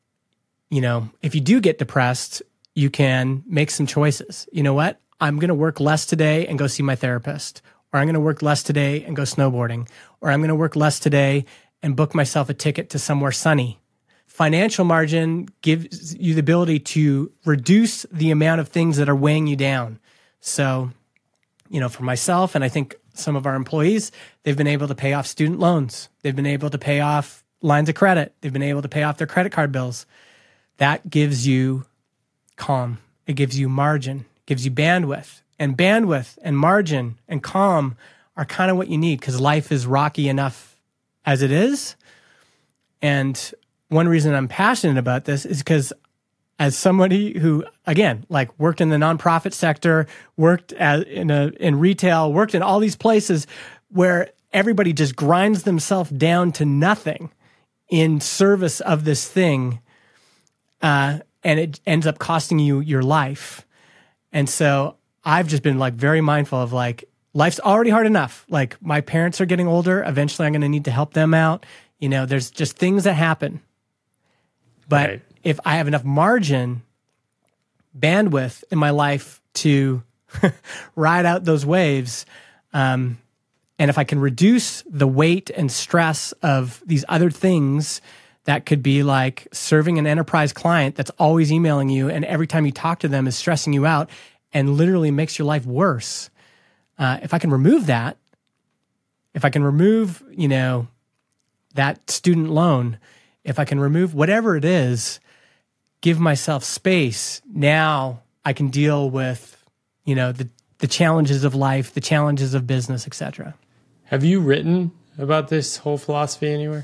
if you do get depressed, you can make some choices. You know what? I'm going to work less today and go see my therapist. Or I'm going to work less today and go snowboarding. Or I'm going to work less today and book myself a ticket to somewhere sunny. Financial margin gives you the ability to reduce the amount of things that are weighing you down. So, for myself, and I think some of our employees, they've been able to pay off student loans. They've been able to pay off lines of credit. They've been able to pay off their credit card bills. That gives you calm. It gives you margin. It gives you bandwidth. And bandwidth and margin and calm are kind of what you need because life is rocky enough as it is. And one reason I'm passionate about this is because as somebody who, again, like worked in the nonprofit sector, worked in retail, worked in all these places where everybody just grinds themselves down to nothing in service of this thing, and it ends up costing you your life. And so I've just been like very mindful of like, life's already hard enough. Like my parents are getting older. Eventually I'm going to need to help them out. You know, there's just things that happen. But Right. if I have enough margin, bandwidth in my life to ride out those waves, and if I can reduce the weight and stress of these other things that could be like serving an enterprise client that's always emailing you and every time you talk to them is stressing you out and literally makes your life worse. If I can remove that, if I can remove, you know, that student loan, if I can remove whatever it is, give myself space, now I can deal with, you know, the challenges of life, the challenges of business, etc. Have you written about this whole philosophy anywhere?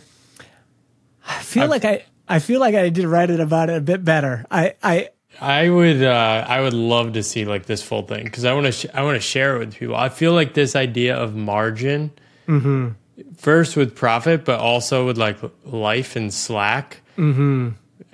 I feel like I did write it about it a bit better. I would love to see like this full thing because I want to share it with people. I feel like this idea of margin, first with profit, but also with like life and slack. Mm-hmm.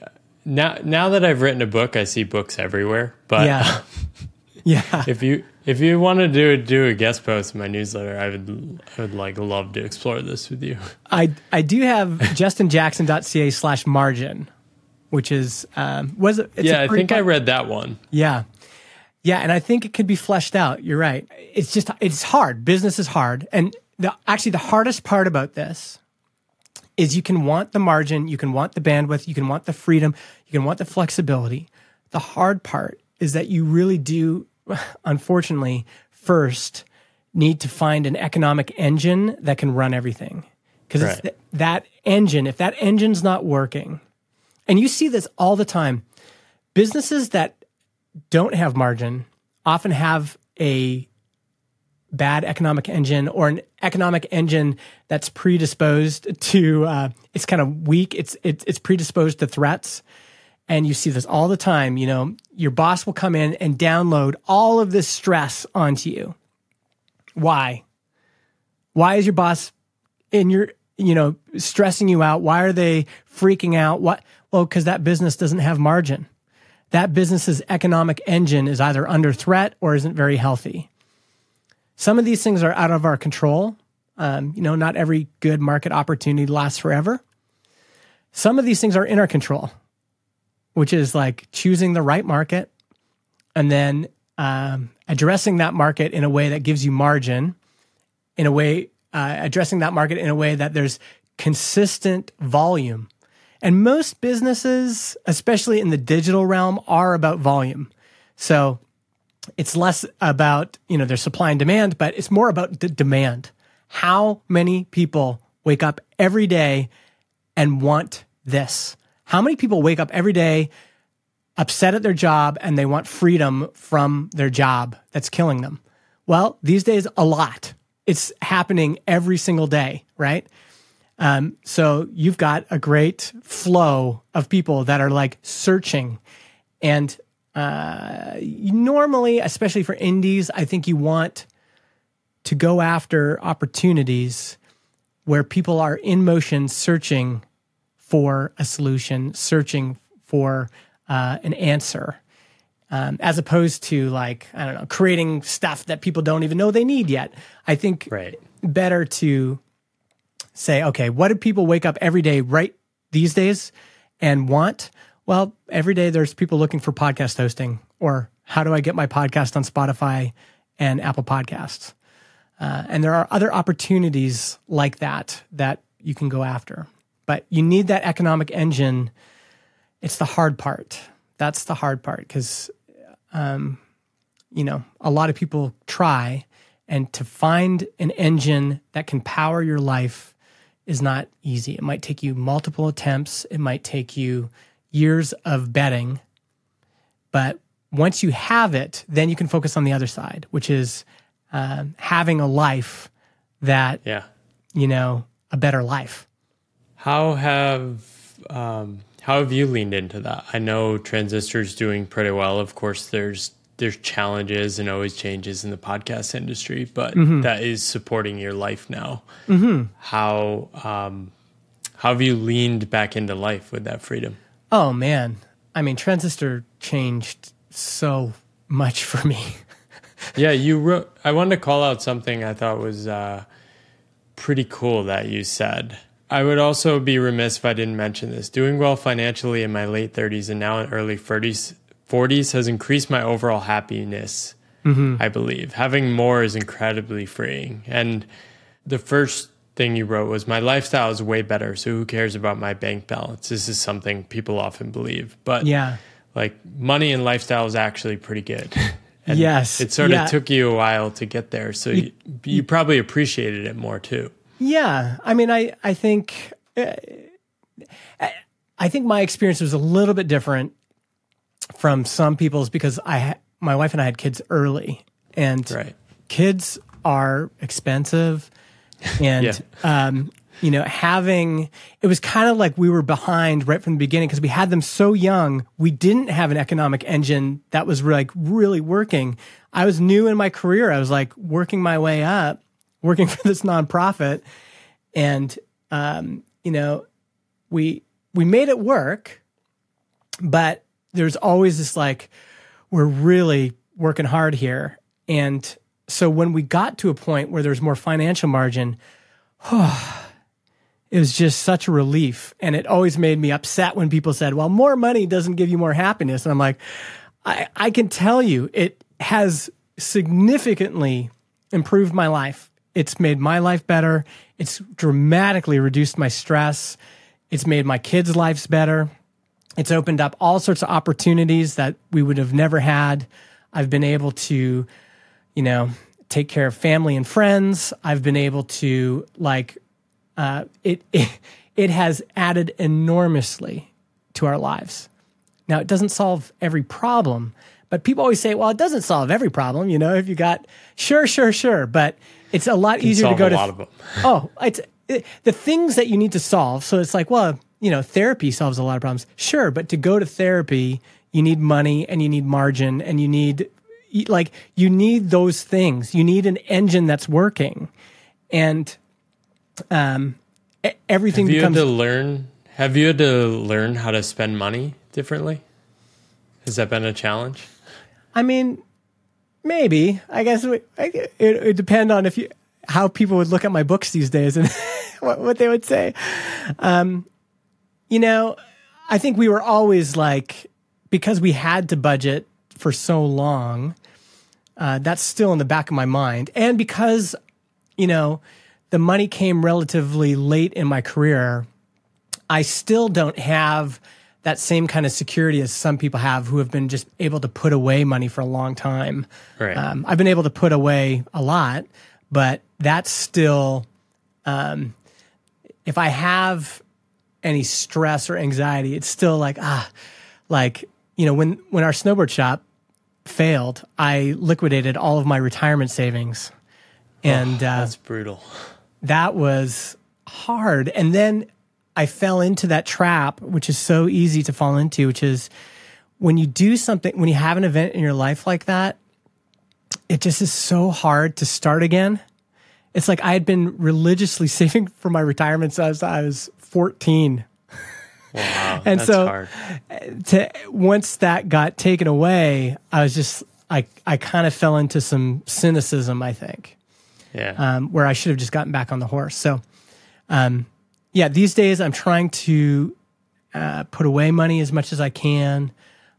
Now that I've written a book, I see books everywhere. But yeah. If you want to do a guest post in my newsletter, I would like love to explore this with you. I do have justinjackson.ca/margin, which is I think I read that one. Yeah, and I think it could be fleshed out. You're right. It's hard. Business is hard, and the hardest part about this is you can want the margin, you can want the bandwidth, you can want the freedom, you can want the flexibility. The hard part is that you really do, unfortunately, first need to find an economic engine that can run everything. Because that engine, if that engine's not working, and you see this all the time, businesses that don't have margin often have a bad economic engine or an economic engine that's predisposed to, it's kind of weak, it's predisposed to threats. And you see this all the time, you know, your boss will come in and download all of this stress onto you. Why? Why is your boss stressing you out? Why are they freaking out? What? Well, because that business doesn't have margin. That business's economic engine is either under threat or isn't very healthy. Some of these things are out of our control. Not every good market opportunity lasts forever. Some of these things are in our control, which is like choosing the right market and then addressing that market in a way that gives you margin, addressing that market in a way that there's consistent volume. And most businesses, especially in the digital realm, are about volume. So it's less about, their supply and demand, but it's more about the demand. How many people wake up every day and want this? How many people wake up every day upset at their job and they want freedom from their job that's killing them? Well, these days, a lot. It's happening every single day, right? So you've got a great flow of people that are like searching. And normally, especially for indies, I think you want to go after opportunities where people are in motion searching for a solution, searching for an answer, as opposed to creating stuff that people don't even know they need yet. I think better to say, okay, what do people wake up every day right these days and want? Well, every day there's people looking for podcast hosting, or how do I get my podcast on Spotify and Apple Podcasts? And there are other opportunities like that you can go after. But you need that economic engine. It's the hard part. That's the hard part because, a lot of people try, and to find an engine that can power your life is not easy. It might take you multiple attempts. It might take you years of betting. But once you have it, then you can focus on the other side, which is having a life that, a better life. How have how have you leaned into that? I know Transistor's doing pretty well. Of course, there's challenges and always changes in the podcast industry, but that is supporting your life now. How have you leaned back into life with that freedom? Oh man, I mean, Transistor changed so much for me. Yeah, you wrote. I wanted to call out something I thought was pretty cool that you said. I would also be remiss if I didn't mention this. Doing well financially in my late 30s and now in early 40s has increased my overall happiness, I believe. Having more is incredibly freeing. And the first thing you wrote was, my lifestyle is way better, so who cares about my bank balance? This is something people often believe. But like, money and lifestyle is actually pretty good. And yes. It sort of took you a while to get there. So you probably appreciated it more too. Yeah. I mean, I think my experience was a little bit different from some people's, because my wife and I had kids early, and kids are expensive. And, it was kind of like we were behind right from the beginning because we had them so young. We didn't have an economic engine that was like really working. I was new in my career. I was like working my way up, working for this nonprofit. And, we made it work, but there's always this like, we're really working hard here. And so when we got to a point where there's more financial margin, it was just such a relief. And it always made me upset when people said, well, more money doesn't give you more happiness. And I'm like, I can tell you, it has significantly improved my life. It's made my life better. It's dramatically reduced my stress. It's made my kids' lives better. It's opened up all sorts of opportunities that we would have never had. I've been able to, take care of family and friends. I've been able to it has added enormously to our lives. Now, it doesn't solve every problem, but people always say, well, it doesn't solve every problem. If you got, sure. But it's a lot easier to go to. A lot of them. The things that you need to solve. So it's like, well, therapy solves a lot of problems. Sure. But to go to therapy, you need money and you need margin and you need those things. You need an engine that's working, and everything becomes. Have you had to learn how to spend money differently? Has that been a challenge? I mean, maybe. I guess it would depend on how people would look at my books these days and what they would say. I think we were always because we had to budget for so long, that's still in the back of my mind. And because, the money came relatively late in my career, I still don't have that same kind of security as some people have who have been just able to put away money for a long time. Right. I've been able to put away a lot, but that's still, if I have any stress or anxiety, it's still when our snowboard shop failed, I liquidated all of my retirement savings. And that's brutal. That was hard. And then I fell into that trap, which is so easy to fall into, which is when you do something, when you have an event in your life like that, it just is so hard to start again. It's like I had been religiously saving for my retirement since I was 14. Wow, and that's so hard. Once that got taken away, I was just, I kind of fell into some cynicism, I think. Yeah. Where I should have just gotten back on the horse. So, these days I'm trying to put away money as much as I can.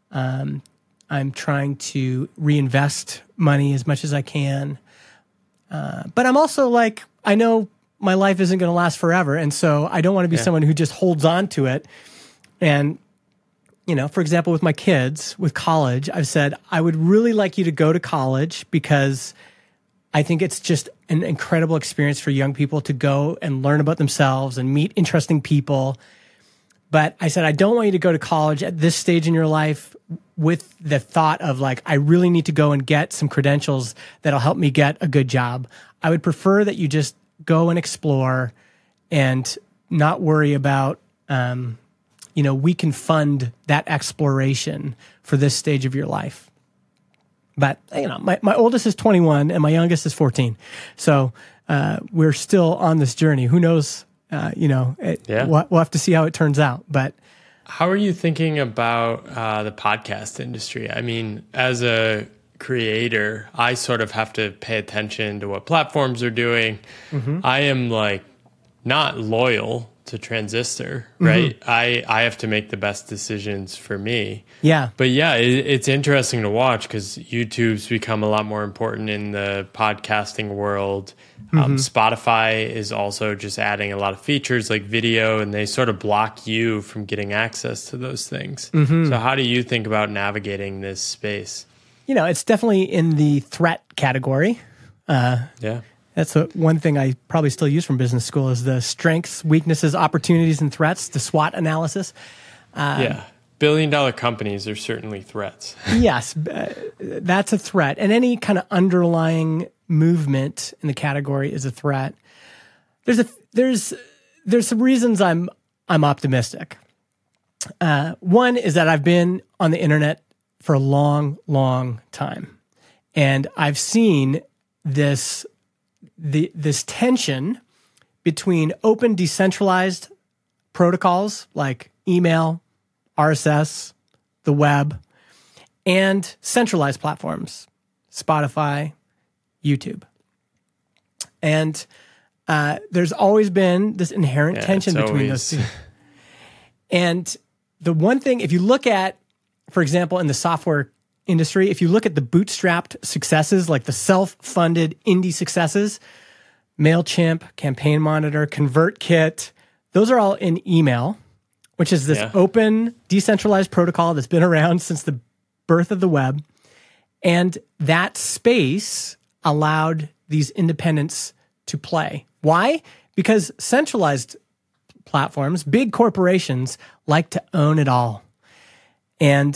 I'm trying to reinvest money as much as I can. But I'm also I know my life isn't going to last forever. And so I don't want to be someone who just holds on to it. And, for example, with my kids, with college, I've said, I would really like you to go to college because I think it's just an incredible experience for young people to go and learn about themselves and meet interesting people. But I said, I don't want you to go to college at this stage in your life with the thought of I really need to go and get some credentials that'll help me get a good job. I would prefer that you just go and explore and not worry about, we can fund that exploration for this stage of your life. But, my oldest is 21 and my youngest is 14. So we're still on this journey. Who knows? We'll have to see how it turns out. But how are you thinking about the podcast industry? I mean, as a creator, I sort of have to pay attention to what platforms are doing. Mm-hmm. I am not loyal to Transistor, right? Mm-hmm. I have to make the best decisions for me. Yeah. But yeah, it's interesting to watch because YouTube's become a lot more important in the podcasting world. Spotify is also just adding a lot of features like video, and they sort of block you from getting access to those things. Mm-hmm. So how do you think about navigating this space? It's definitely in the threat category. That's one thing I probably still use from business school is the strengths, weaknesses, opportunities, and threats, the SWOT analysis. Billion-dollar companies are certainly threats. Yes, that's a threat. And any kind of underlying movement in the category is a threat. There's some reasons I'm optimistic. One is that I've been on the internet for a long, long time. And I've seen this tension between open, decentralized protocols like email, RSS, the web, and centralized platforms, Spotify, YouTube. And there's always been this inherent tension between those two. And the one thing, if you look at, for example, in the software industry, if you look at the bootstrapped successes, like the self-funded indie successes, MailChimp, Campaign Monitor, ConvertKit, those are all in email, which is this open, decentralized protocol that's been around since the birth of the web. And that space allowed these independents to play. Why? Because centralized platforms, big corporations, like to own it all. And,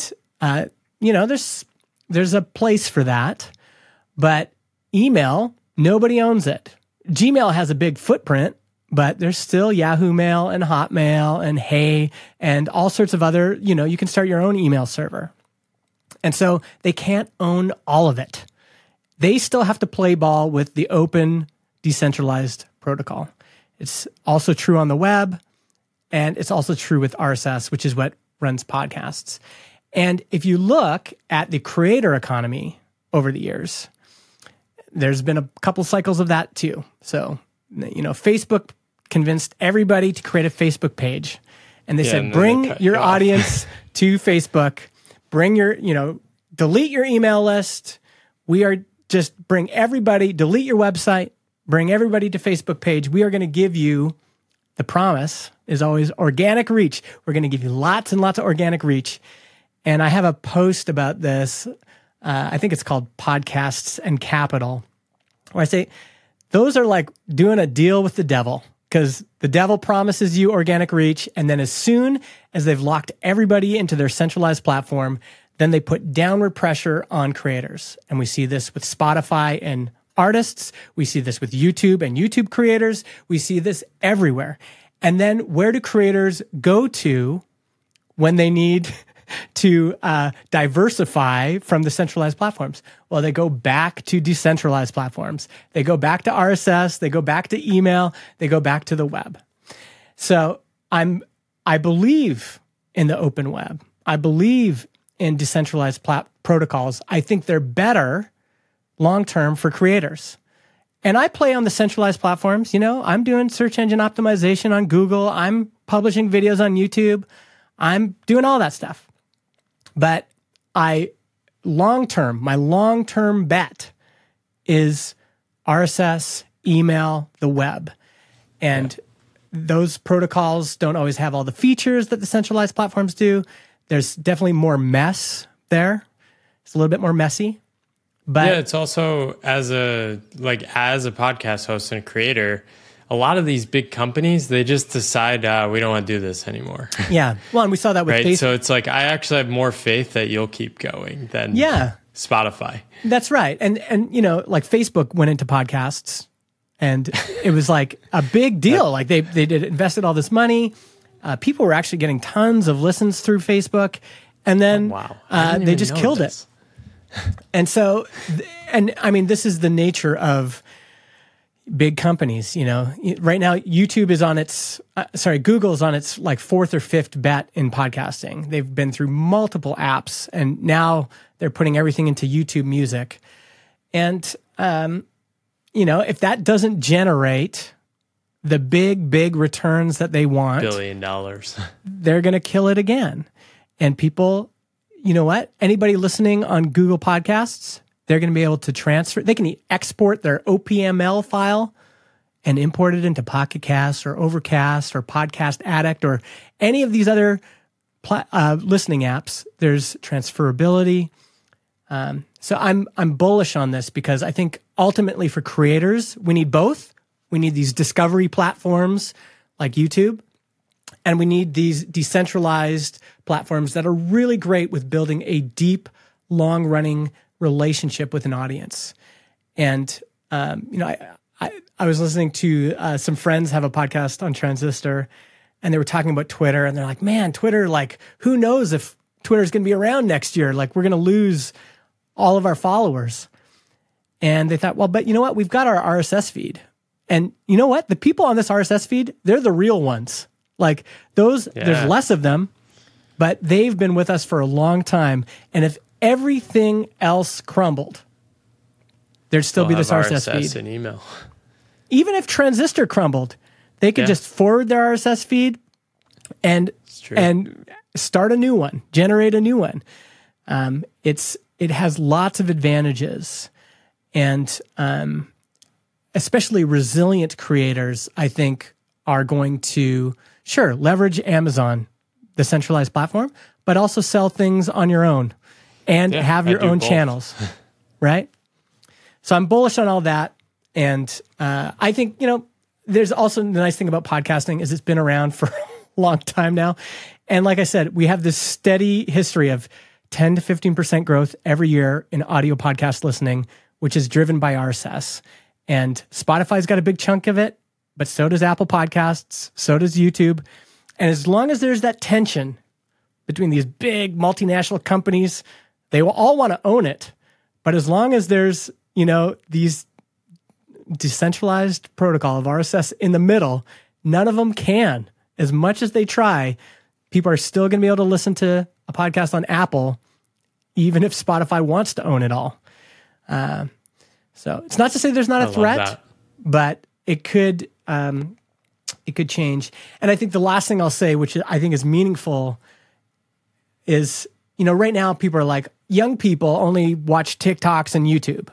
there's a place for that, but email, nobody owns it. Gmail has a big footprint, but there's still Yahoo Mail and Hotmail and Hey and all sorts of other, you can start your own email server. And so they can't own all of it. They still have to play ball with the open, decentralized protocol. It's also true on the web, and it's also true with RSS, which is what runs podcasts. And if you look at the creator economy over the years, there's been a couple cycles of that too. So, Facebook convinced everybody to create a Facebook page. And they said, bring your audience to Facebook, bring your, delete your email list. We are just delete your website, bring everybody to Facebook page. We are going to give you, the promise is always organic reach. We're going to give you lots and lots of organic reach. And I have a post about this. I think it's called Podcasts and Capital, where I say those are like doing a deal with the devil, because the devil promises you organic reach. And then as soon as they've locked everybody into their centralized platform, then they put downward pressure on creators. And we see this with Spotify and artists. We see this with YouTube and YouTube creators. We see this everywhere. And then where do creators go to when they need to diversify from the centralized platforms? Well, they go back to decentralized platforms. They go back to RSS. They go back to email. They go back to the web. So I believe in the open web. I believe in decentralized protocols. I think they're better long-term for creators. And I play on the centralized platforms. I'm doing search engine optimization on Google. I'm publishing videos on YouTube. I'm doing all that stuff. But my long-term bet is RSS, email, the web. And those protocols don't always have all the features that the centralized platforms do. There's definitely more mess there. It's a little bit more messy. But it's also as a podcast host and creator, a lot of these big companies, they just decide we don't want to do this anymore. Yeah. Well, and we saw that with Facebook. So it's like I actually have more faith that you'll keep going than Spotify. That's right. And like Facebook went into podcasts, and it was like a big deal. Like they invested all this money. people were actually getting tons of listens through Facebook, and then they just killed it. And so, I mean, this is the nature of big companies. Right now, YouTube is on its Google's on its like fourth or fifth bet in podcasting. They've been through multiple apps, and now they're putting everything into YouTube Music. And if that doesn't generate the big returns that they want, $1 billion, they're going to kill it again. And people, you know what? Anybody listening on Google Podcasts, they're going to be able to transfer. They can export their OPML file and import it into Pocket Cast or Overcast or Podcast Addict or any of these other listening apps. There's transferability. So I'm bullish on this because I think ultimately for creators, we need both. We need these discovery platforms like YouTube, and we need these decentralized platforms that are really great with building a deep, long-running relationship with an audience. And I was listening to some friends have a podcast on Transistor, and they were talking about Twitter, and they're like, "Man, Twitter! Like, who knows if Twitter's going to be around next year? Like, we're going to lose all of our followers." And they thought, well, but you know what? We've got our RSS feed. And you know what? The people on this RSS feed, they're the real ones. Like those, there's less of them, but they've been with us for a long time. And if everything else crumbled, there'd still be this RSS feed. And email. Even if Transistor crumbled, they could just forward their RSS feed and start a new one, generate a new one. It has lots of advantages, and especially resilient creators, I think, are going to leverage Amazon, the centralized platform, but also sell things on your own and have your own channels, right? So I'm bullish on all that, and I think there's also the nice thing about podcasting is it's been around for a long time now, and like I said, we have this steady history of 10 to 15% growth every year in audio podcast listening, which is driven by RSS. And Spotify's got a big chunk of it, but so does Apple Podcasts, so does YouTube. And as long as there's that tension between these big multinational companies, they will all want to own it. But as long as there's, these decentralized protocol of RSS in the middle, none of them can. As much as they try, people are still going to be able to listen to a podcast on Apple, even if Spotify wants to own it all. So it's not to say there's not a threat, but it could change. And I think the last thing I'll say, which I think is meaningful, is, right now people are like, young people only watch TikToks and YouTube.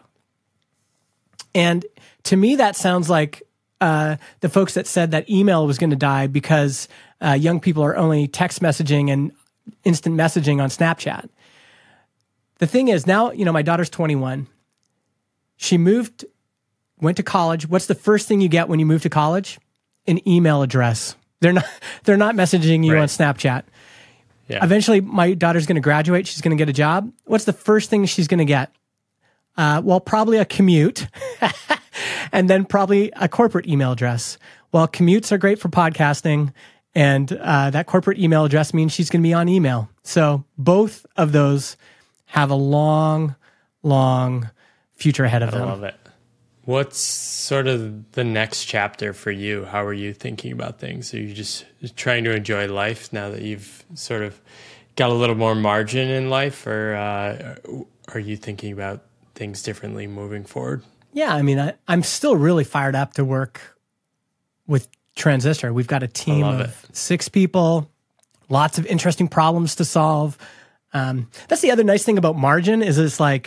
And to me, that sounds like the folks that said that email was going to die because young people are only text messaging and instant messaging on Snapchat. The thing is now, my daughter's 21. She went to college. What's the first thing you get when you move to college? An email address. They're not messaging you on Snapchat. Yeah. Eventually, my daughter's going to graduate. She's going to get a job. What's the first thing she's going to get? Probably a commute and then probably a corporate email address. Well, commutes are great for podcasting, and that corporate email address means she's going to be on email. So both of those have a long, long future ahead of them. I love it. What's sort of the next chapter for you? How are you thinking about things? Are you just trying to enjoy life now that you've sort of got a little more margin in life, or are you thinking about things differently moving forward? Yeah, I mean, I'm still really fired up to work with Transistor. We've got a team of 6 people, lots of interesting problems to solve. That's the other nice thing about margin is it's like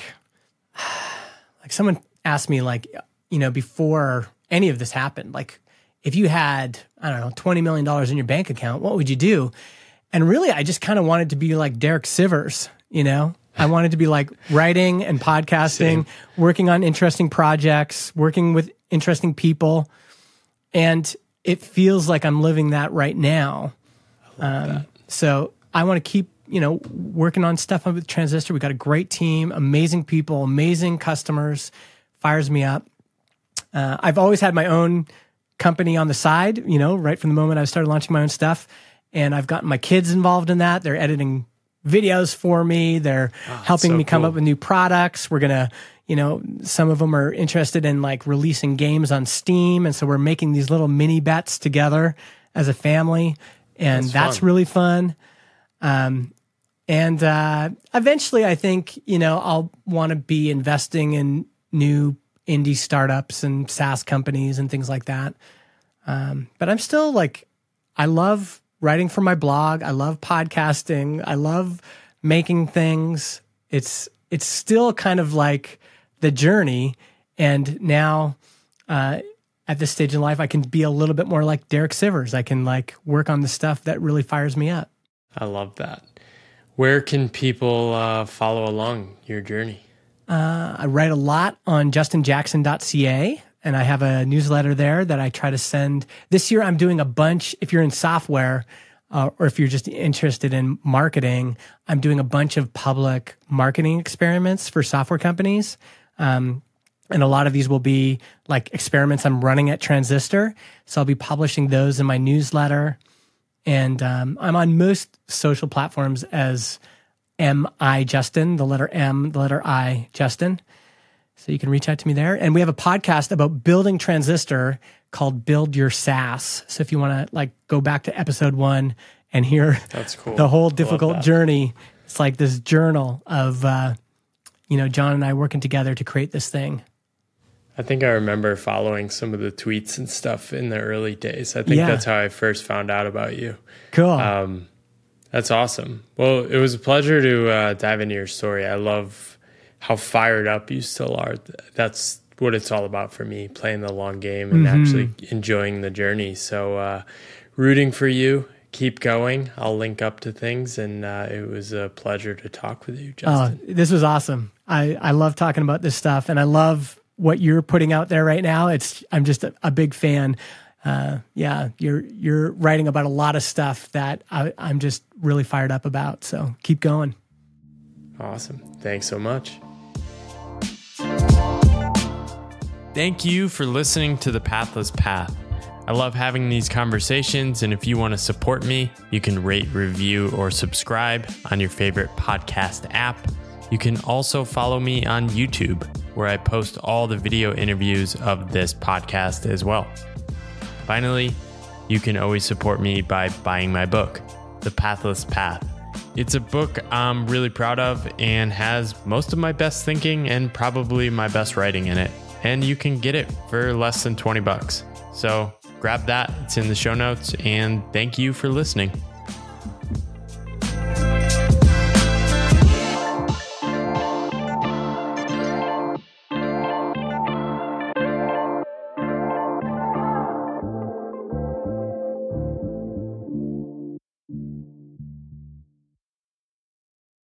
someone asked me, like, before any of this happened, like if you had, I don't know, $20 million in your bank account, what would you do? And really, I just kind of wanted to be like Derek Sivers, I wanted to be like writing and podcasting, working on interesting projects, working with interesting people. And it feels like I'm living that right now. So I want to keep, working on stuff with Transistor. We got a great team, amazing people, amazing customers, fires me up. I've always had my own company on the side, right from the moment I started launching my own stuff. And I've gotten my kids involved in that. They're editing videos for me. They're helping me come up with new products. We're going to, some of them are interested in like releasing games on Steam. And so we're making these little mini bets together as a family. And that's really fun. And eventually I think, I'll want to be investing in new indie startups and SaaS companies and things like that. But I'm still like, I love writing for my blog. I love podcasting. I love making things. It's still kind of like the journey. And now, at this stage in life, I can be a little bit more like Derek Sivers. I can like work on the stuff that really fires me up. I love that. Where can people follow along your journey? I write a lot on justinjackson.ca, and I have a newsletter there that I try to send. This year, I'm doing a bunch. If you're in software or if you're just interested in marketing, I'm doing a bunch of public marketing experiments for software companies. And a lot of these will be like experiments I'm running at Transistor. So I'll be publishing those in my newsletter. And I'm on most social platforms as M.I. Justin, the letter M, the letter I, Justin. So you can reach out to me there. And we have a podcast about building Transistor called Build Your SaaS. So if you want to like go back to episode 1 and hear That's cool. the whole difficult journey, it's like this journal of, John and I working together to create this thing. I think I remember following some of the tweets and stuff in the early days. I think that's how I first found out about you. Cool. That's awesome. Well, it was a pleasure to dive into your story. I love how fired up you still are. That's what it's all about for me, playing the long game and actually enjoying the journey. So rooting for you. Keep going. I'll link up to things. And it was a pleasure to talk with you, Justin. Oh, this was awesome. I love talking about this stuff, and I love what you're putting out there right now. I'm just a big fan. You're writing about a lot of stuff that I'm just really fired up about. So keep going. Awesome. Thanks so much. Thank you for listening to The Pathless Path. I love having these conversations, and if you want to support me, you can rate, review, or subscribe on your favorite podcast app. You can also follow me on YouTube, where I post all the video interviews of this podcast as well. Finally, you can always support me by buying my book, The Pathless Path. It's a book I'm really proud of and has most of my best thinking and probably my best writing in it. And you can get it for less than $20. So grab that. It's in the show notes. And thank you for listening.